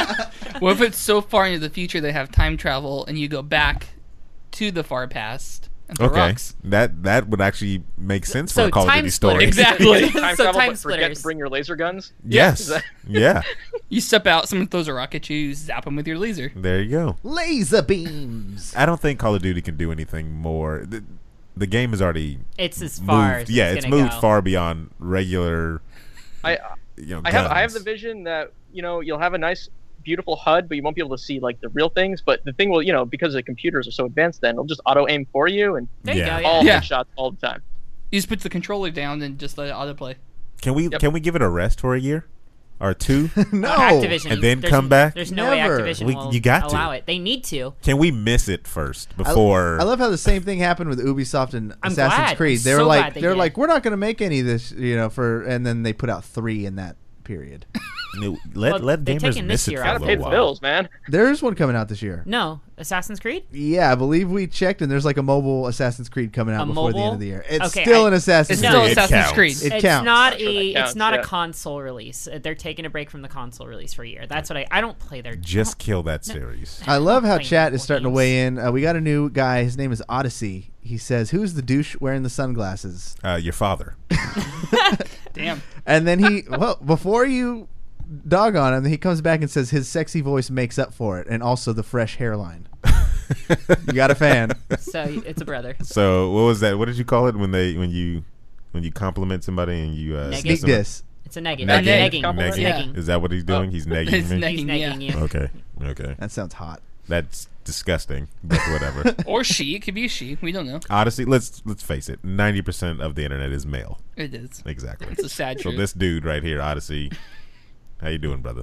what if it's so far into the future they have time travel and you go back to the far past and throw okay. rocks? That would actually make sense for So a Call of time Duty story. splitters. Exactly. Time So travel, time but forget splitters. to bring your laser guns. Yes. Yeah. You step out, someone throws a rock at you, zap them with your laser. There you go. Laser beams. I don't think Call of Duty can do anything more. The game is already It's as far moved. as Yeah, it's it's gonna moved go. far beyond regular. I Guns. have the vision that, you know, you'll have a nice, beautiful HUD, but you won't be able to see like the real things. But the thing will, you know, because the computers are so advanced, then it'll just auto aim for you and There you Yeah. go. all Yeah. headshots all the time. You just put the controller down and just let it autoplay. Can we give it a rest for a year or two? No. Activision, And then there's- come back? There's no way Never. Activision will You got to. allow it. They need to. Can we miss it first before? I love how the same thing happened with Ubisoft and I'm Assassin's glad. Creed. I'm They were so like, glad they they're did. like, we're not going to make any of this, you know, and then they put out 3 in that period. let Well, they're gamers taking miss this it year for out. a Gotta pay little the while. bills, man. There's one coming out this year. No, Assassin's Creed. Yeah, I believe we checked, and there's like a mobile Assassin's Creed coming out A before the end mobile? of the year. It's Okay, still I- an Assassin's It's Creed. still It Assassin's counts. Creed. It It's counts. not I'm sure that it's counts, not yeah. a console release. They're taking a break from the console release for a year. That's what I don't play their. Just kill that series. I love how playing chat mobile is starting to games. weigh in. We got a new guy. His name is Odyssey. He says, "Who's the douche wearing the sunglasses?" Your father. Damn. And then before you dog on him, he comes back and says his sexy voice makes up for it, and also the fresh hairline. You got a fan. So it's a brother. So what was that? What did you call it when you when you compliment somebody and you sneak diss. It's a negging. Negging. Is that what he's doing? He's negging It's me. negging, He's negging you. Okay. That sounds hot. That's disgusting, but whatever. Or she. It could be a she. We don't know. Odyssey, let's face it. 90% of the internet is male. It is. Exactly. It's a sad So truth. this dude right here, Odyssey, how you doing, brother?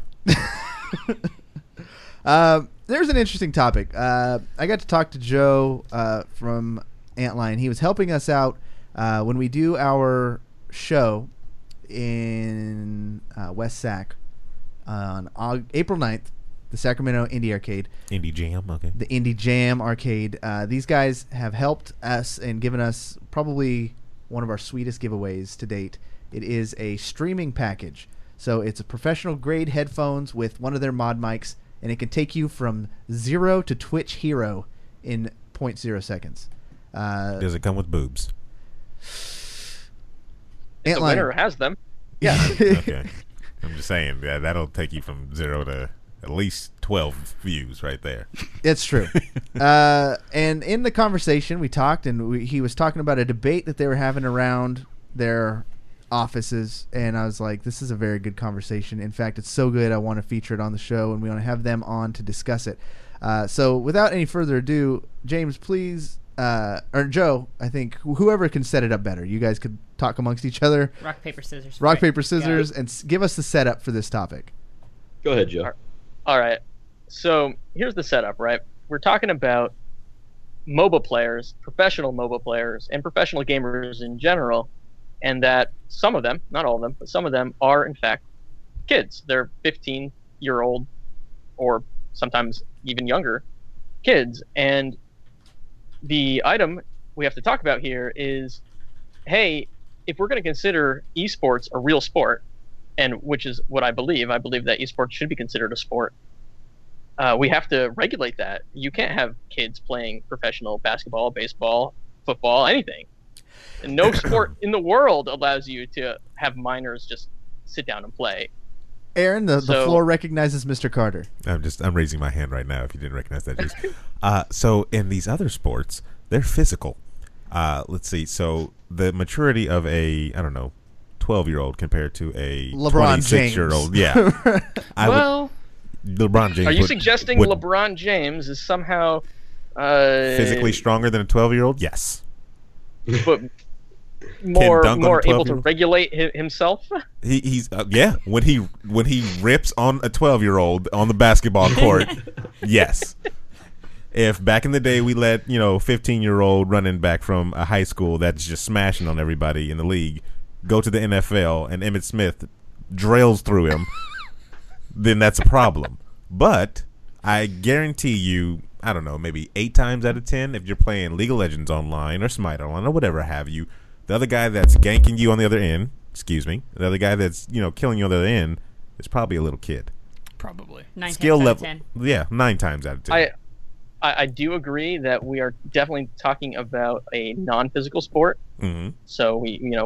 There's an interesting topic. I got to talk to Joe from Antlion. He was helping us out when we do our show in West Sac on April 9th, the Sacramento Indie Arcade. Indie Jam, okay. The Indie Jam Arcade. These guys have helped us and given us probably one of our sweetest giveaways to date. It is a streaming package. So it's a professional grade headphones with one of their mod mics, and it can take you from 0 to Twitch hero in 0.0 seconds. Does it come with boobs? The winner has them. Yeah. Okay. I'm just saying, that'll take you from 0 to at least 12 views right there. It's true. And in the conversation, we talked, and he was talking about a debate that they were having around their offices, and I was like, this is a very good conversation. In fact, it's so good I want to feature it on the show, and we want to have them on to discuss it. So without any further ado, James, please, or Joe, I think whoever can set it up better, you guys could talk amongst each other. Rock, paper, scissors. Rock, paper, scissors, and give us the setup for this topic. Go ahead, Joe. All right. So here's the setup, right? We're talking about MOBA players, professional MOBA players, and professional gamers in general, and that some of them, not all of them, but some of them are, in fact, kids. They're 15-year-old or sometimes even younger kids. And the item we have to talk about here is, hey, if we're going to consider esports a real sport, and which is what I believe that esports should be considered a sport, we have to regulate that. You can't have kids playing professional basketball, baseball, football, anything. And no sport in the world allows you to have minors just sit down and play. Aaron, the floor recognizes Mr. Carter. I'm raising my hand right now if you didn't recognize that, Jason. So in these other sports, they're physical. Let's see. So the maturity of a, 12-year-old compared to a LeBron 26-year-old. Yeah. LeBron James. Are you suggesting LeBron James is somehow physically stronger than a 12-year-old? Yes. But more able to regulate himself? He's when he rips on a 12-year-old on the basketball court, yes. If back in the day we let 15-year-old running back from a high school that's just smashing on everybody in the league go to the NFL and Emmitt Smith drills through him, then that's a problem. But I guarantee you, I don't know, maybe 8 times out of 10, if you're playing League of Legends online or Smite online or whatever have you, the other guy that's ganking you on the other end, the other guy that's killing you on the other end is probably a little kid. Probably. 9 Skill times level, out of 10. yeah, 9 times out of 10. I do agree that we are definitely talking about a non-physical sport. Mm-hmm. So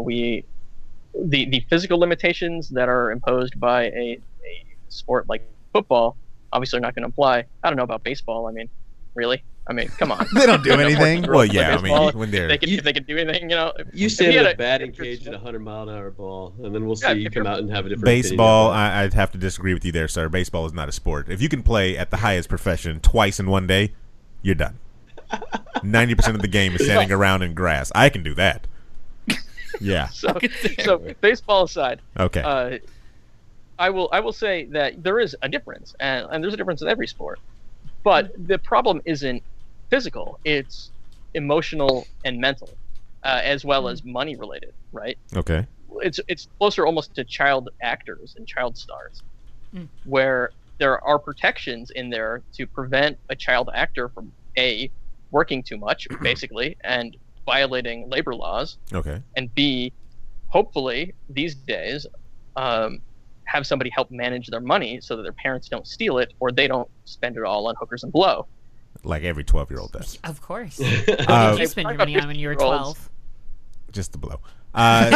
the physical limitations that are imposed by a sport like football obviously are not going to apply. I don't know about baseball. I mean, really? I mean, come on. They don't do anything. Well, yeah, I mean, when they can do anything, You stand in a batting cage at a 100-mile-an-hour ball, and then we'll see you come out and have a different baseball. I'd have to disagree with you there, sir. Baseball is not a sport. If you can play at the highest profession twice in one day, you're done. 90% of the game is standing around in grass. I can do that. Yeah. So baseball aside, okay. I will say that there is a difference, and there's a difference in every sport. But the problem isn't physical; it's emotional and mental, as well as money related. Right? Okay. It's closer almost to child actors and child stars, where there are protections in there to prevent a child actor from A, working too much, basically, and violating labor laws. Okay. And B, hopefully these days, have somebody help manage their money so that their parents don't steal it or they don't spend it all on hookers and blow. Like every 12-year-old does. Of course. What did you spend your money on when you were 12? Just the blow. I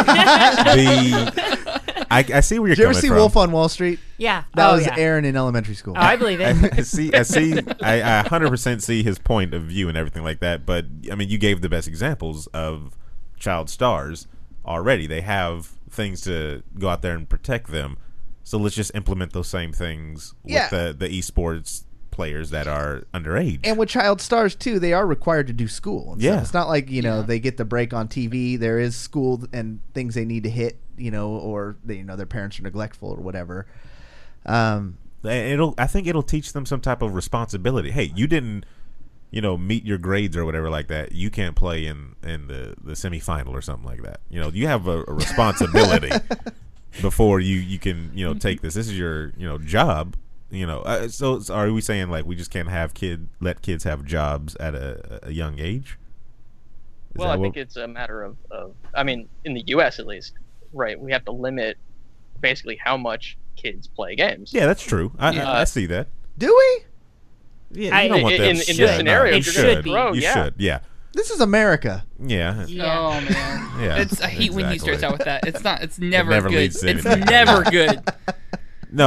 see where you're coming from. Did you ever see Wolf on Wall Street? Yeah. That was Aaron in elementary school. Oh, I believe it. I 100% see his point of view and everything like that. But I mean, you gave the best examples of child stars. already. They have things to go out there and protect them. So let's just implement those same things with the esports players that are underage. And with child stars too, they are required to do school. So it's not like they get the break on TV. There is school and things they need to hit, or their parents are neglectful or whatever. I think it'll teach them some type of responsibility. Hey, you didn't meet your grades or whatever like that. You can't play in the semifinal or something like that. You have a responsibility before you can take this. This is your job. So are we saying like we just can't let kids have jobs at a young age? Well, I think it's a matter of I mean, in the U.S. at least, right? We have to limit basically how much kids play games. Yeah, that's true. I see that. Do we? Yeah, you don't want that. In this scenario, it should be. You should. Yeah. This is America. Yeah. Oh man. Yeah. I hate when he starts out with that. It's not. It's never, never good. leads to It's anything. never good. No,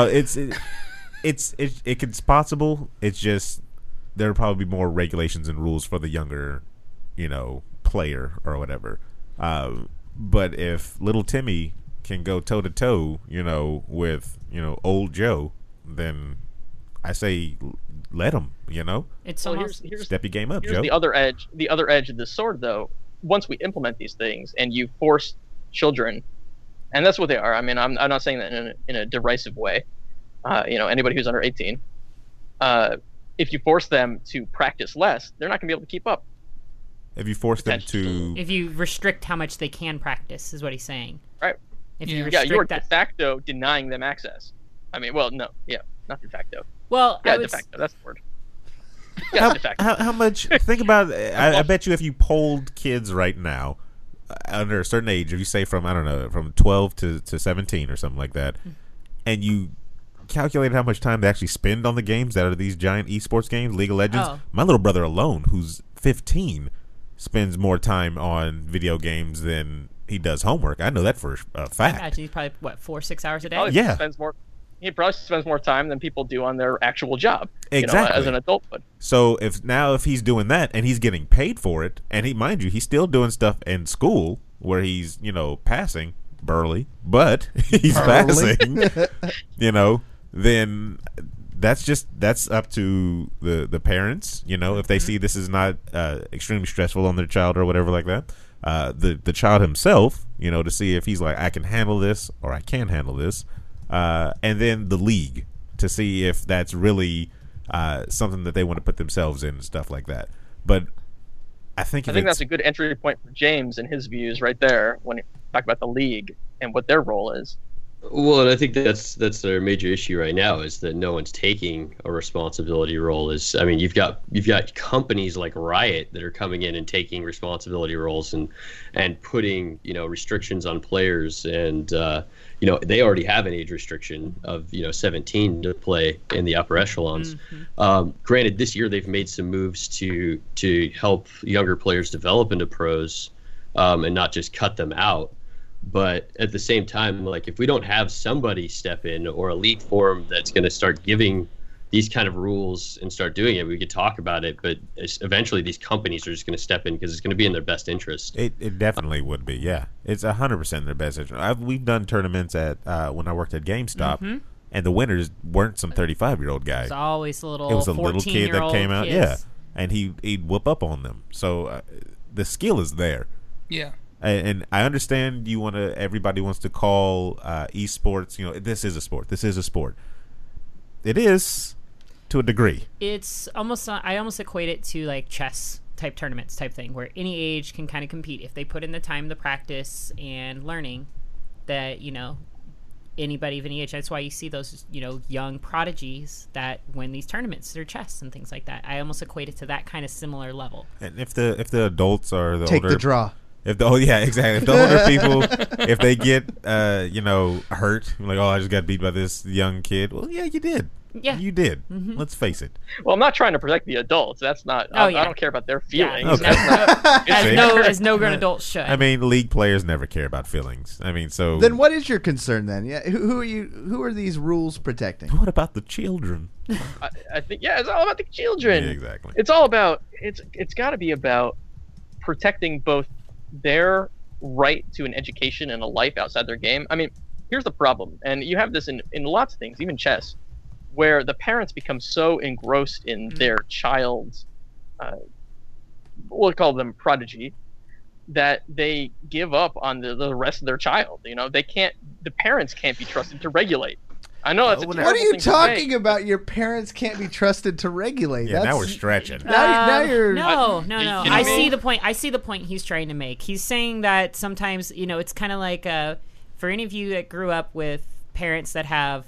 it's possible. It's just there will probably be more regulations and rules for the younger, player or whatever. But if little Timmy can go toe to toe, with old Joe, then I say let him. It's Well, almost here's step your game up, here's Joe. the other edge. The other edge of the sword, though, once we implement these things and you force children, and that's what they are. I mean, I'm not saying that in a derisive way. Anybody who's under 18, if you force them to practice less, they're not going to be able to keep up. If you force them to, if you restrict how much they can practice, is what he's saying. Right. If you Yeah, restrict you're that, de facto denying them access. I mean, well, no, yeah, not de facto. well, Yeah, I de would, facto. That's the word. Yeah, de facto. how much? Think about. I bet you if you polled kids right now under a certain age, if you say from 12 to 17 or something like that, and you calculated how much time they actually spend on the games that are these giant esports games, League of Legends. Oh. My little brother alone, who's 15, spends more time on video games than he does homework. I know that for a I fact. imagine he's probably 4-6 hours a day. Probably Yeah. He probably spends more time than people do on their actual job. Exactly. As an adult would. So if he's doing that and he's getting paid for it, and mind you, he's still doing stuff in school where he's passing Burley, but he's passing, then that's up to the parents. If they see this is not extremely stressful on their child or whatever like that, the child himself, to see if he's like, I can handle this or I can't handle this, and then the league to see if that's really something that they want to put themselves in and stuff like that. But I think that's a good entry point for James and his views right there when you talk about the league and what their role is. Well, and I think that's their major issue right now is that no one's taking a responsibility role. You've got companies like Riot that are coming in and taking responsibility roles and putting restrictions on players, and they already have an age restriction of 17 to play in the upper echelons. Mm-hmm. Granted, this year they've made some moves to help younger players develop into pros, and not just cut them out. But at the same time, like if we don't have somebody step in or a league forum that's going to start giving these kind of rules and start doing it, we could talk about it. But eventually, these companies are just going to step in because it's going to be in their best interest. It definitely would be. Yeah, it's 100% in their best interest. We've done tournaments at when I worked at GameStop, and the winners weren't some 35-year-old guy. It's always a little. It was a little kid that came out. kids. Yeah, and he'd whoop up on them. So the skill is there. Yeah. And I understand everybody wants to call esports, this is a sport. This is a sport. It is to a degree. It's almost, I almost equate it to like chess type tournaments type thing where any age can kind of compete. If they put in the time, the practice and learning that, anybody of any age. That's why you see those, young prodigies that win these tournaments through chess and things like that. I almost equate it to that kind of similar level. And if the adults are the Take older, the draw. Exactly. If the older people, if they get, hurt, like, I just got beat by this young kid. Well, yeah, you did. Yeah. You did. Mm-hmm. Let's face it. Well, I'm not trying to protect the adults. That's not. I don't care about their feelings. Yeah. Okay. As no grown adults should. I mean, league players never care about feelings. I mean, so then what is your concern then? Yeah, who are you? Who are these rules protecting? What about the children? I think it's all about the children. Yeah, exactly. It's all about. It's got to be about protecting both their right to an education and a life outside their game. I mean, here's the problem, and you have this in lots of things, even chess, where the parents become so engrossed in their child's, we'll call them prodigy, that they give up on the rest of their child. You know, the parents can't be trusted to regulate. I know that's a terrible What are you thing to talking say. about? Your parents can't be trusted to regulate. Yeah, now we're stretching. Now you're No. You I know? see the point. I see the point he's trying to make. He's saying that sometimes, you know, it's kind of like for any of you that grew up with parents that have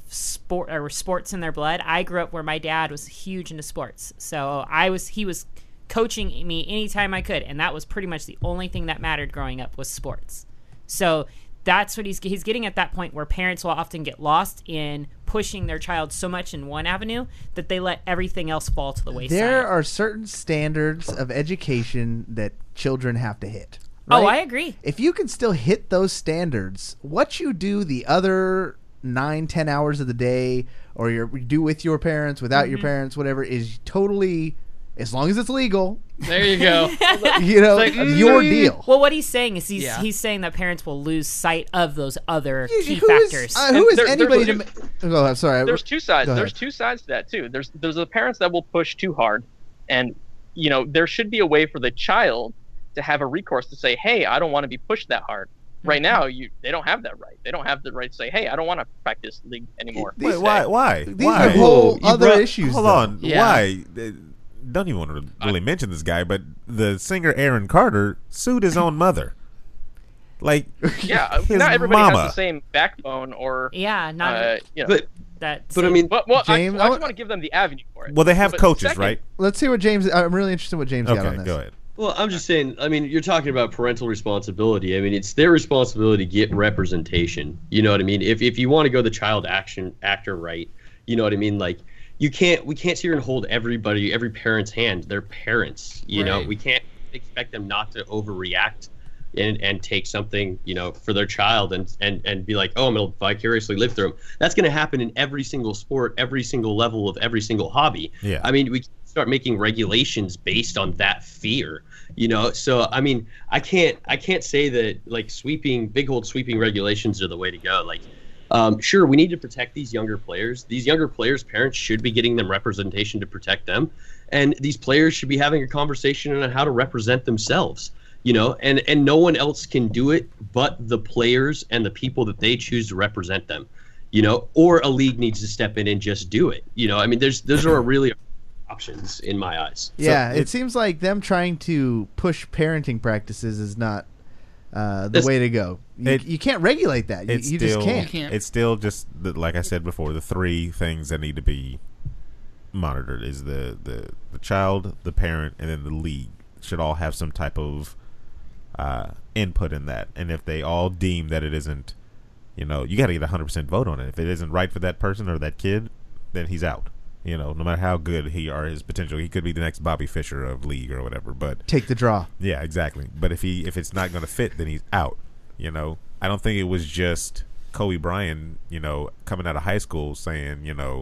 sports in their blood. I grew up where my dad was huge into sports, so he was coaching me anytime I could, and that was pretty much the only thing that mattered growing up was sports. So that's what he's getting at, that point where parents will often get lost in pushing their child so much in one avenue that they let everything else fall to the wayside. There are certain standards of education that children have to hit. Oh, right? I agree. If you can still hit those standards, what you do the other 9-10 hours of the day, or you do with your parents, without your parents, whatever, is totally, as long as it's legal. There you go. You know, your deal. Well, what he's saying is he's saying that parents will lose sight of those other key Who factors. is anybody to? Oh, I'm sorry. There's two sides. Go ahead. There's two sides to that too. There's the parents that will push too hard, and you know there should be a way for the child to have a recourse to say, "Hey, I don't want to be pushed that hard." Right now, they don't have that right. They don't have the right to say, "Hey, I don't want to practice league anymore." Wait, why? These are whole other issues. Hold on. Yeah. Why? Don't even want to really mention this guy, but the singer Aaron Carter sued his own mother. Like, Yeah, his not everybody mama. has the same backbone, or Yeah, not you know. that. But I mean, Well, James, I just want to give them the avenue for it. well, they have But coaches, second- right? Let's hear what James. I'm really interested in what James got on Okay, this. go ahead. Well, I'm just saying, I mean, you're talking about parental responsibility. I mean, it's their responsibility to get representation. You know what I mean? If you want to go the child actor right, you know what I mean? Like, we can't sit here and hold every parent's hand. They're parents, you know? We can't expect them not to overreact and take something, you know, for their child and be like, oh, I'm going to vicariously live through them. That's going to happen in every single sport, every single level of every single hobby. Yeah. I mean, we start making regulations based on that fear, you know? So, I mean, I can't say that like big old sweeping regulations are the way to go. Like, sure, we need to protect these younger players. These younger players' parents should be getting them representation to protect them. And these players should be having a conversation on how to represent themselves, you know, and no one else can do it but the players and the people that they choose to represent them, you know, or a league needs to step in and just do it. You know, I mean, those are really options in my eyes. Yeah, it seems like them trying to push parenting practices is not the way to go. You can't regulate that. You just can't. It's still just, like I said before, the three things that need to be monitored is the child, the parent, and then the league should all have some type of input in that. And if they all deem that it isn't, you know, you got to get 100% vote on it. If it isn't right for that person or that kid, then he's out. You know, no matter how good he or his potential, he could be the next Bobby Fischer of league or whatever. But take the draw. Yeah, exactly. But if it's not going to fit, then he's out. You know, I don't think it was just Kobe Bryant, you know, coming out of high school saying, you know,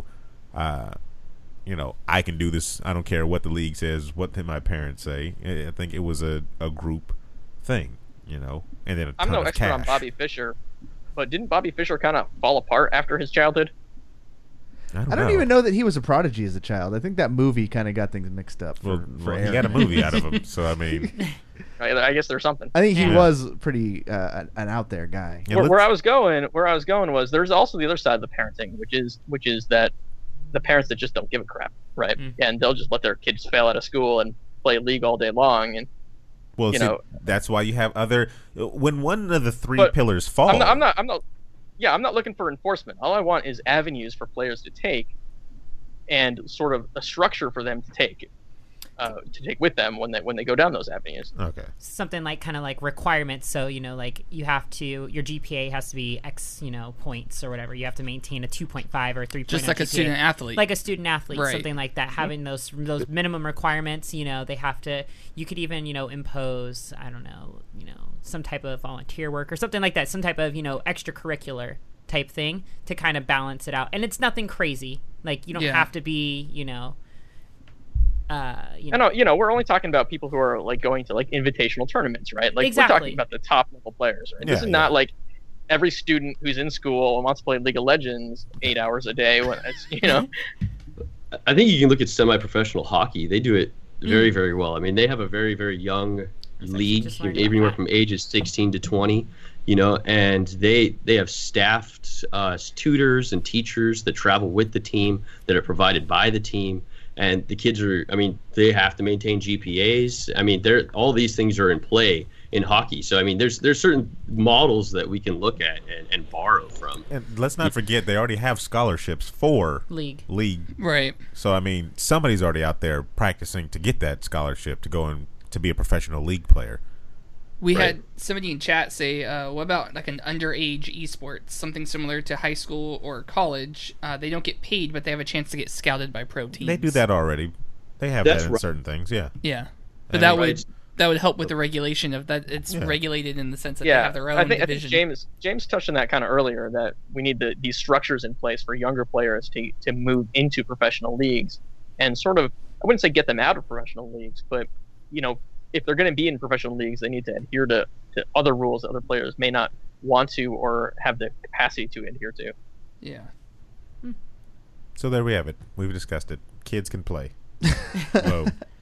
I can do this. I don't care what the league says, what my parents say. I think it was a group thing, you know. And then I'm no expert on Bobby Fischer, but didn't Bobby Fischer kind of fall apart after his childhood? I don't even know that he was a prodigy as a child. I think that movie kind of got things mixed up. Well, he got a movie out of him, so I mean, I guess there's something. I think he was pretty an out there guy. Where I was going was there's also the other side of the parenting, which is that the parents that just don't give a crap, right? And they'll just let their kids fail out of school and play league all day long, and well, you know, that's why you have other when one of the three pillars fall. I'm not looking for enforcement. All I want is avenues for players to take, and sort of a structure for them to take with them when they go down those avenues. Okay. Something like kind of like requirements. So, you know, like you have to, your GPA has to be X, you know, points or whatever. You have to maintain a 2.5 or 3.0 just like GPA. a student athlete. Like a student athlete, right. Something like that. Having those minimum requirements, you know, they have to, you could even, you know, impose, I don't know, you know, some type of volunteer work or something like that. Some type of, you know, extracurricular type thing to kind of balance it out. And it's nothing crazy. Like, you don't have to be, you know, we're only talking about people who are like going to like invitational tournaments, right? Like Exactly. we're talking about the top level players, right? Yeah, This is not like every student who's in school and wants to play League of Legends 8 hours a day when it's, I think you can look at semi-professional hockey. They do it very, very well. I mean, they have a very, very young league, anywhere from ages 16 to 20, and they have staffed tutors and teachers that travel with the team, that are provided by the team. And the kids they have to maintain GPAs. I mean, all these things are in play in hockey. So, I mean, there's certain models that we can look at and borrow from. And let's not forget, they already have scholarships for League. Right. So, I mean, somebody's already out there practicing to get that scholarship to go and to be a professional league player. We had somebody in chat say, what about like an underage esports, something similar to high school or college? They don't get paid, but they have a chance to get scouted by pro teams. They do that already. They have that in certain things, yeah. Yeah. But that would help with the regulation of that. It's regulated in the sense that they have their own division. I think James touched on that kind of earlier, that we need these structures in place for younger players to move into professional leagues and sort of, I wouldn't say get them out of professional leagues, but, if they're going to be in professional leagues, they need to adhere to other rules that other players may not want to or have the capacity to adhere to. Yeah. So there we have it. We've discussed it. Kids can play. Whoa.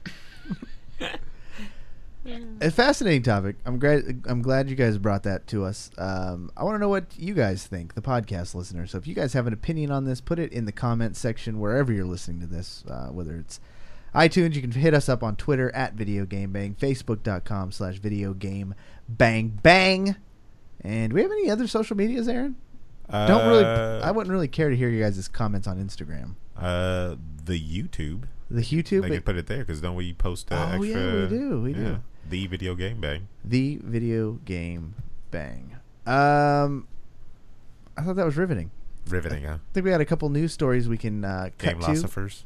A fascinating topic. I'm glad you guys brought that to us. I want to know what you guys think, the podcast listeners. So if you guys have an opinion on this, put it in the comments section wherever you're listening to this, whether it's iTunes. You can hit us up on Twitter @VideoGameBang, Facebook.com/VideoGameBangBang. And do we have any other social medias, Aaron? I wouldn't really care to hear you guys' comments on Instagram. The YouTube. The YouTube? They can put it there because don't we post extra? Oh, yeah, we do. The Video Game Bang. The Video Game Bang. I thought that was riveting. Riveting, huh? I think we got a couple news stories we can cut to. Game-lossifiers.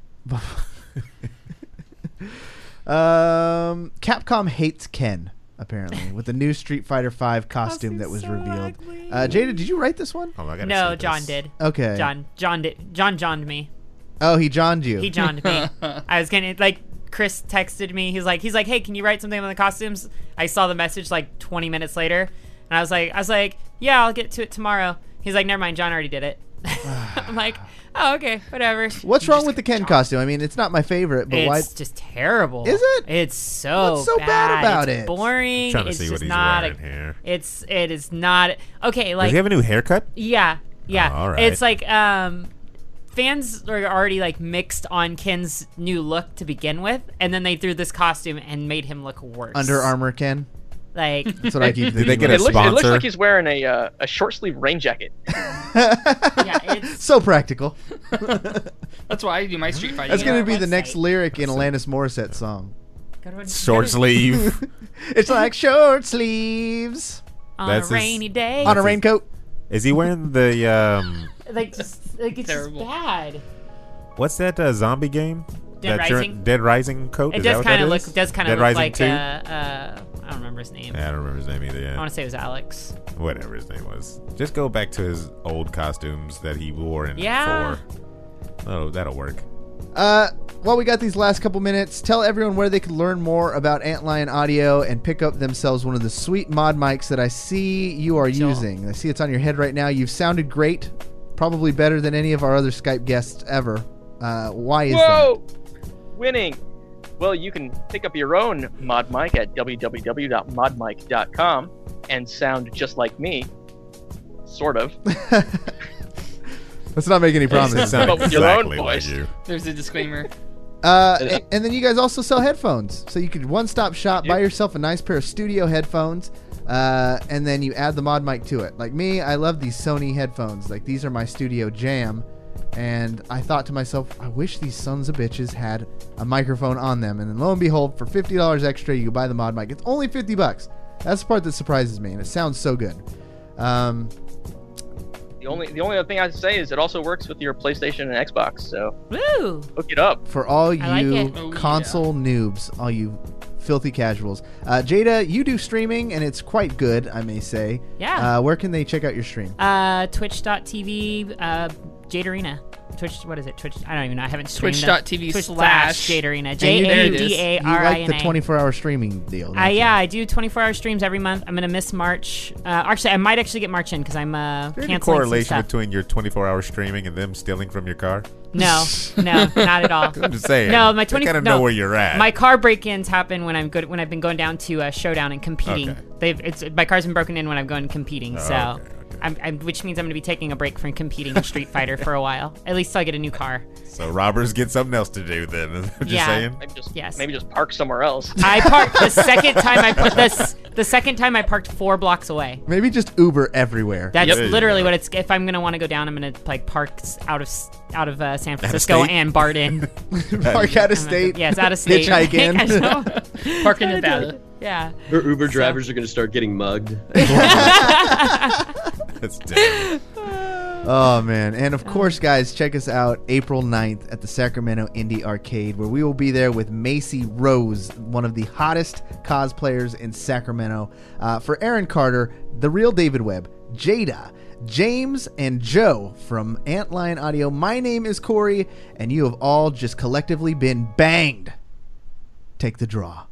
Capcom hates Ken, apparently, with the new Street Fighter V costume that was revealed. Jada, did you write this one? No, John did. Okay. John johned me. Oh, he johned you. He johned me. I was gonna Chris texted me. He's like, hey, can you write something on the costumes? I saw the message like 20 minutes later, and I was like, yeah, I'll get to it tomorrow. He's like, never mind, John already did it. I'm like, oh, okay, whatever. What's wrong with the Ken costume? I mean, it's not my favorite, but why? It's just terrible. Is it? It's so What's so bad about it's it? Boring. I'm trying to it's see just what he's not wearing here. It is not okay. Like, does he have a new haircut? Yeah. Oh, all right. It's like fans are already like mixed on Ken's new look to begin with, and then they threw this costume and made him look worse. Under Armour Ken. Like, that's what I keep thinking. Did they get a sponsor? It looks like he's wearing a short sleeve rain jacket. Yeah, it's so practical. That's why I do my Street Fighting. That's going to be the next lyric in Alanis Morissette song. Short sleeve. It's like short sleeves on a rainy day. On a raincoat. Is he wearing the it's terrible. Just bad. What's that zombie game? Dead Rising? Dead Rising coat? It does kind of look like 2? I don't remember his name. Yeah, I don't remember his name either. Yeah. I want to say it was Alex. Whatever his name was. Just go back to his old costumes that he wore in 4. Oh, that'll work. While we got these last couple minutes, tell everyone where they can learn more about Antlion Audio and pick up themselves one of the sweet mod mics that I see you are using. I see it's on your head right now. You've sounded great, probably better than any of our other Skype guests ever. Why is that? Winning. Well, you can pick up your own mod mic at www.modmic.com and sound just like me. Sort of. Let's not make any promises. But with your own voice. Like you. There's a disclaimer. And then you guys also sell headphones. So you could one-stop shop, buy yourself a nice pair of studio headphones, and then you add the mod mic to it. Like me, I love these Sony headphones. Like, these are my studio jam. And I thought to myself, I wish these sons of bitches had a microphone on them. And then lo and behold, for $50 extra, you can buy the mod mic. It's only $50. That's the part that surprises me, and it sounds so good. The only other thing I'd say is it also works with your PlayStation and Xbox. So woo, hook it up for all you console noobs, all you filthy casuals. Jada, you do streaming, and it's quite good, I may say. Yeah. Where can they check out your stream? Twitch.tv. Jade Arena. Twitch. What is it? Twitch. I don't even know. I haven't streamed. Twitch.tv/Jadarena. JADARINA. You like the 24-hour streaming deal? Yeah, I do 24-hour streams every month. I'm gonna miss March. Actually, I might actually get March in because I'm canceling any correlation some stuff. between your 24-hour streaming and them stealing from your car? No, not at all. I'm just saying. No, my I kind of know where you're at. My car break-ins happen when I've been going down to Showdown and competing. Okay. My car's been broken in when I'm going competing. Oh, so. okay. Which means I'm going to be taking a break from competing in Street Fighter for a while. At least till I get a new car. So robbers get something else to do then. Is that what you're saying? Maybe just park somewhere else. I parked the second time the second time I parked 4 blocks away. Maybe just Uber everywhere. That's literally what it's. If I'm going to want to go down, I'm going to like park out of San Francisco and Barden. Park out of state. Yeah, it's out of state. Hitchhike in. Park in Nevada. Yeah. Or Uber drivers are going to start getting mugged. That's terrible. Oh, man. And, of course, guys, check us out April 9th at the Sacramento Indie Arcade, where we will be there with Macy Rose, one of the hottest cosplayers in Sacramento. For Aaron Carter, The Real David Webb, Jada, James, and Joe from Antlion Audio, my name is Corey, and you have all just collectively been banged. Take the draw.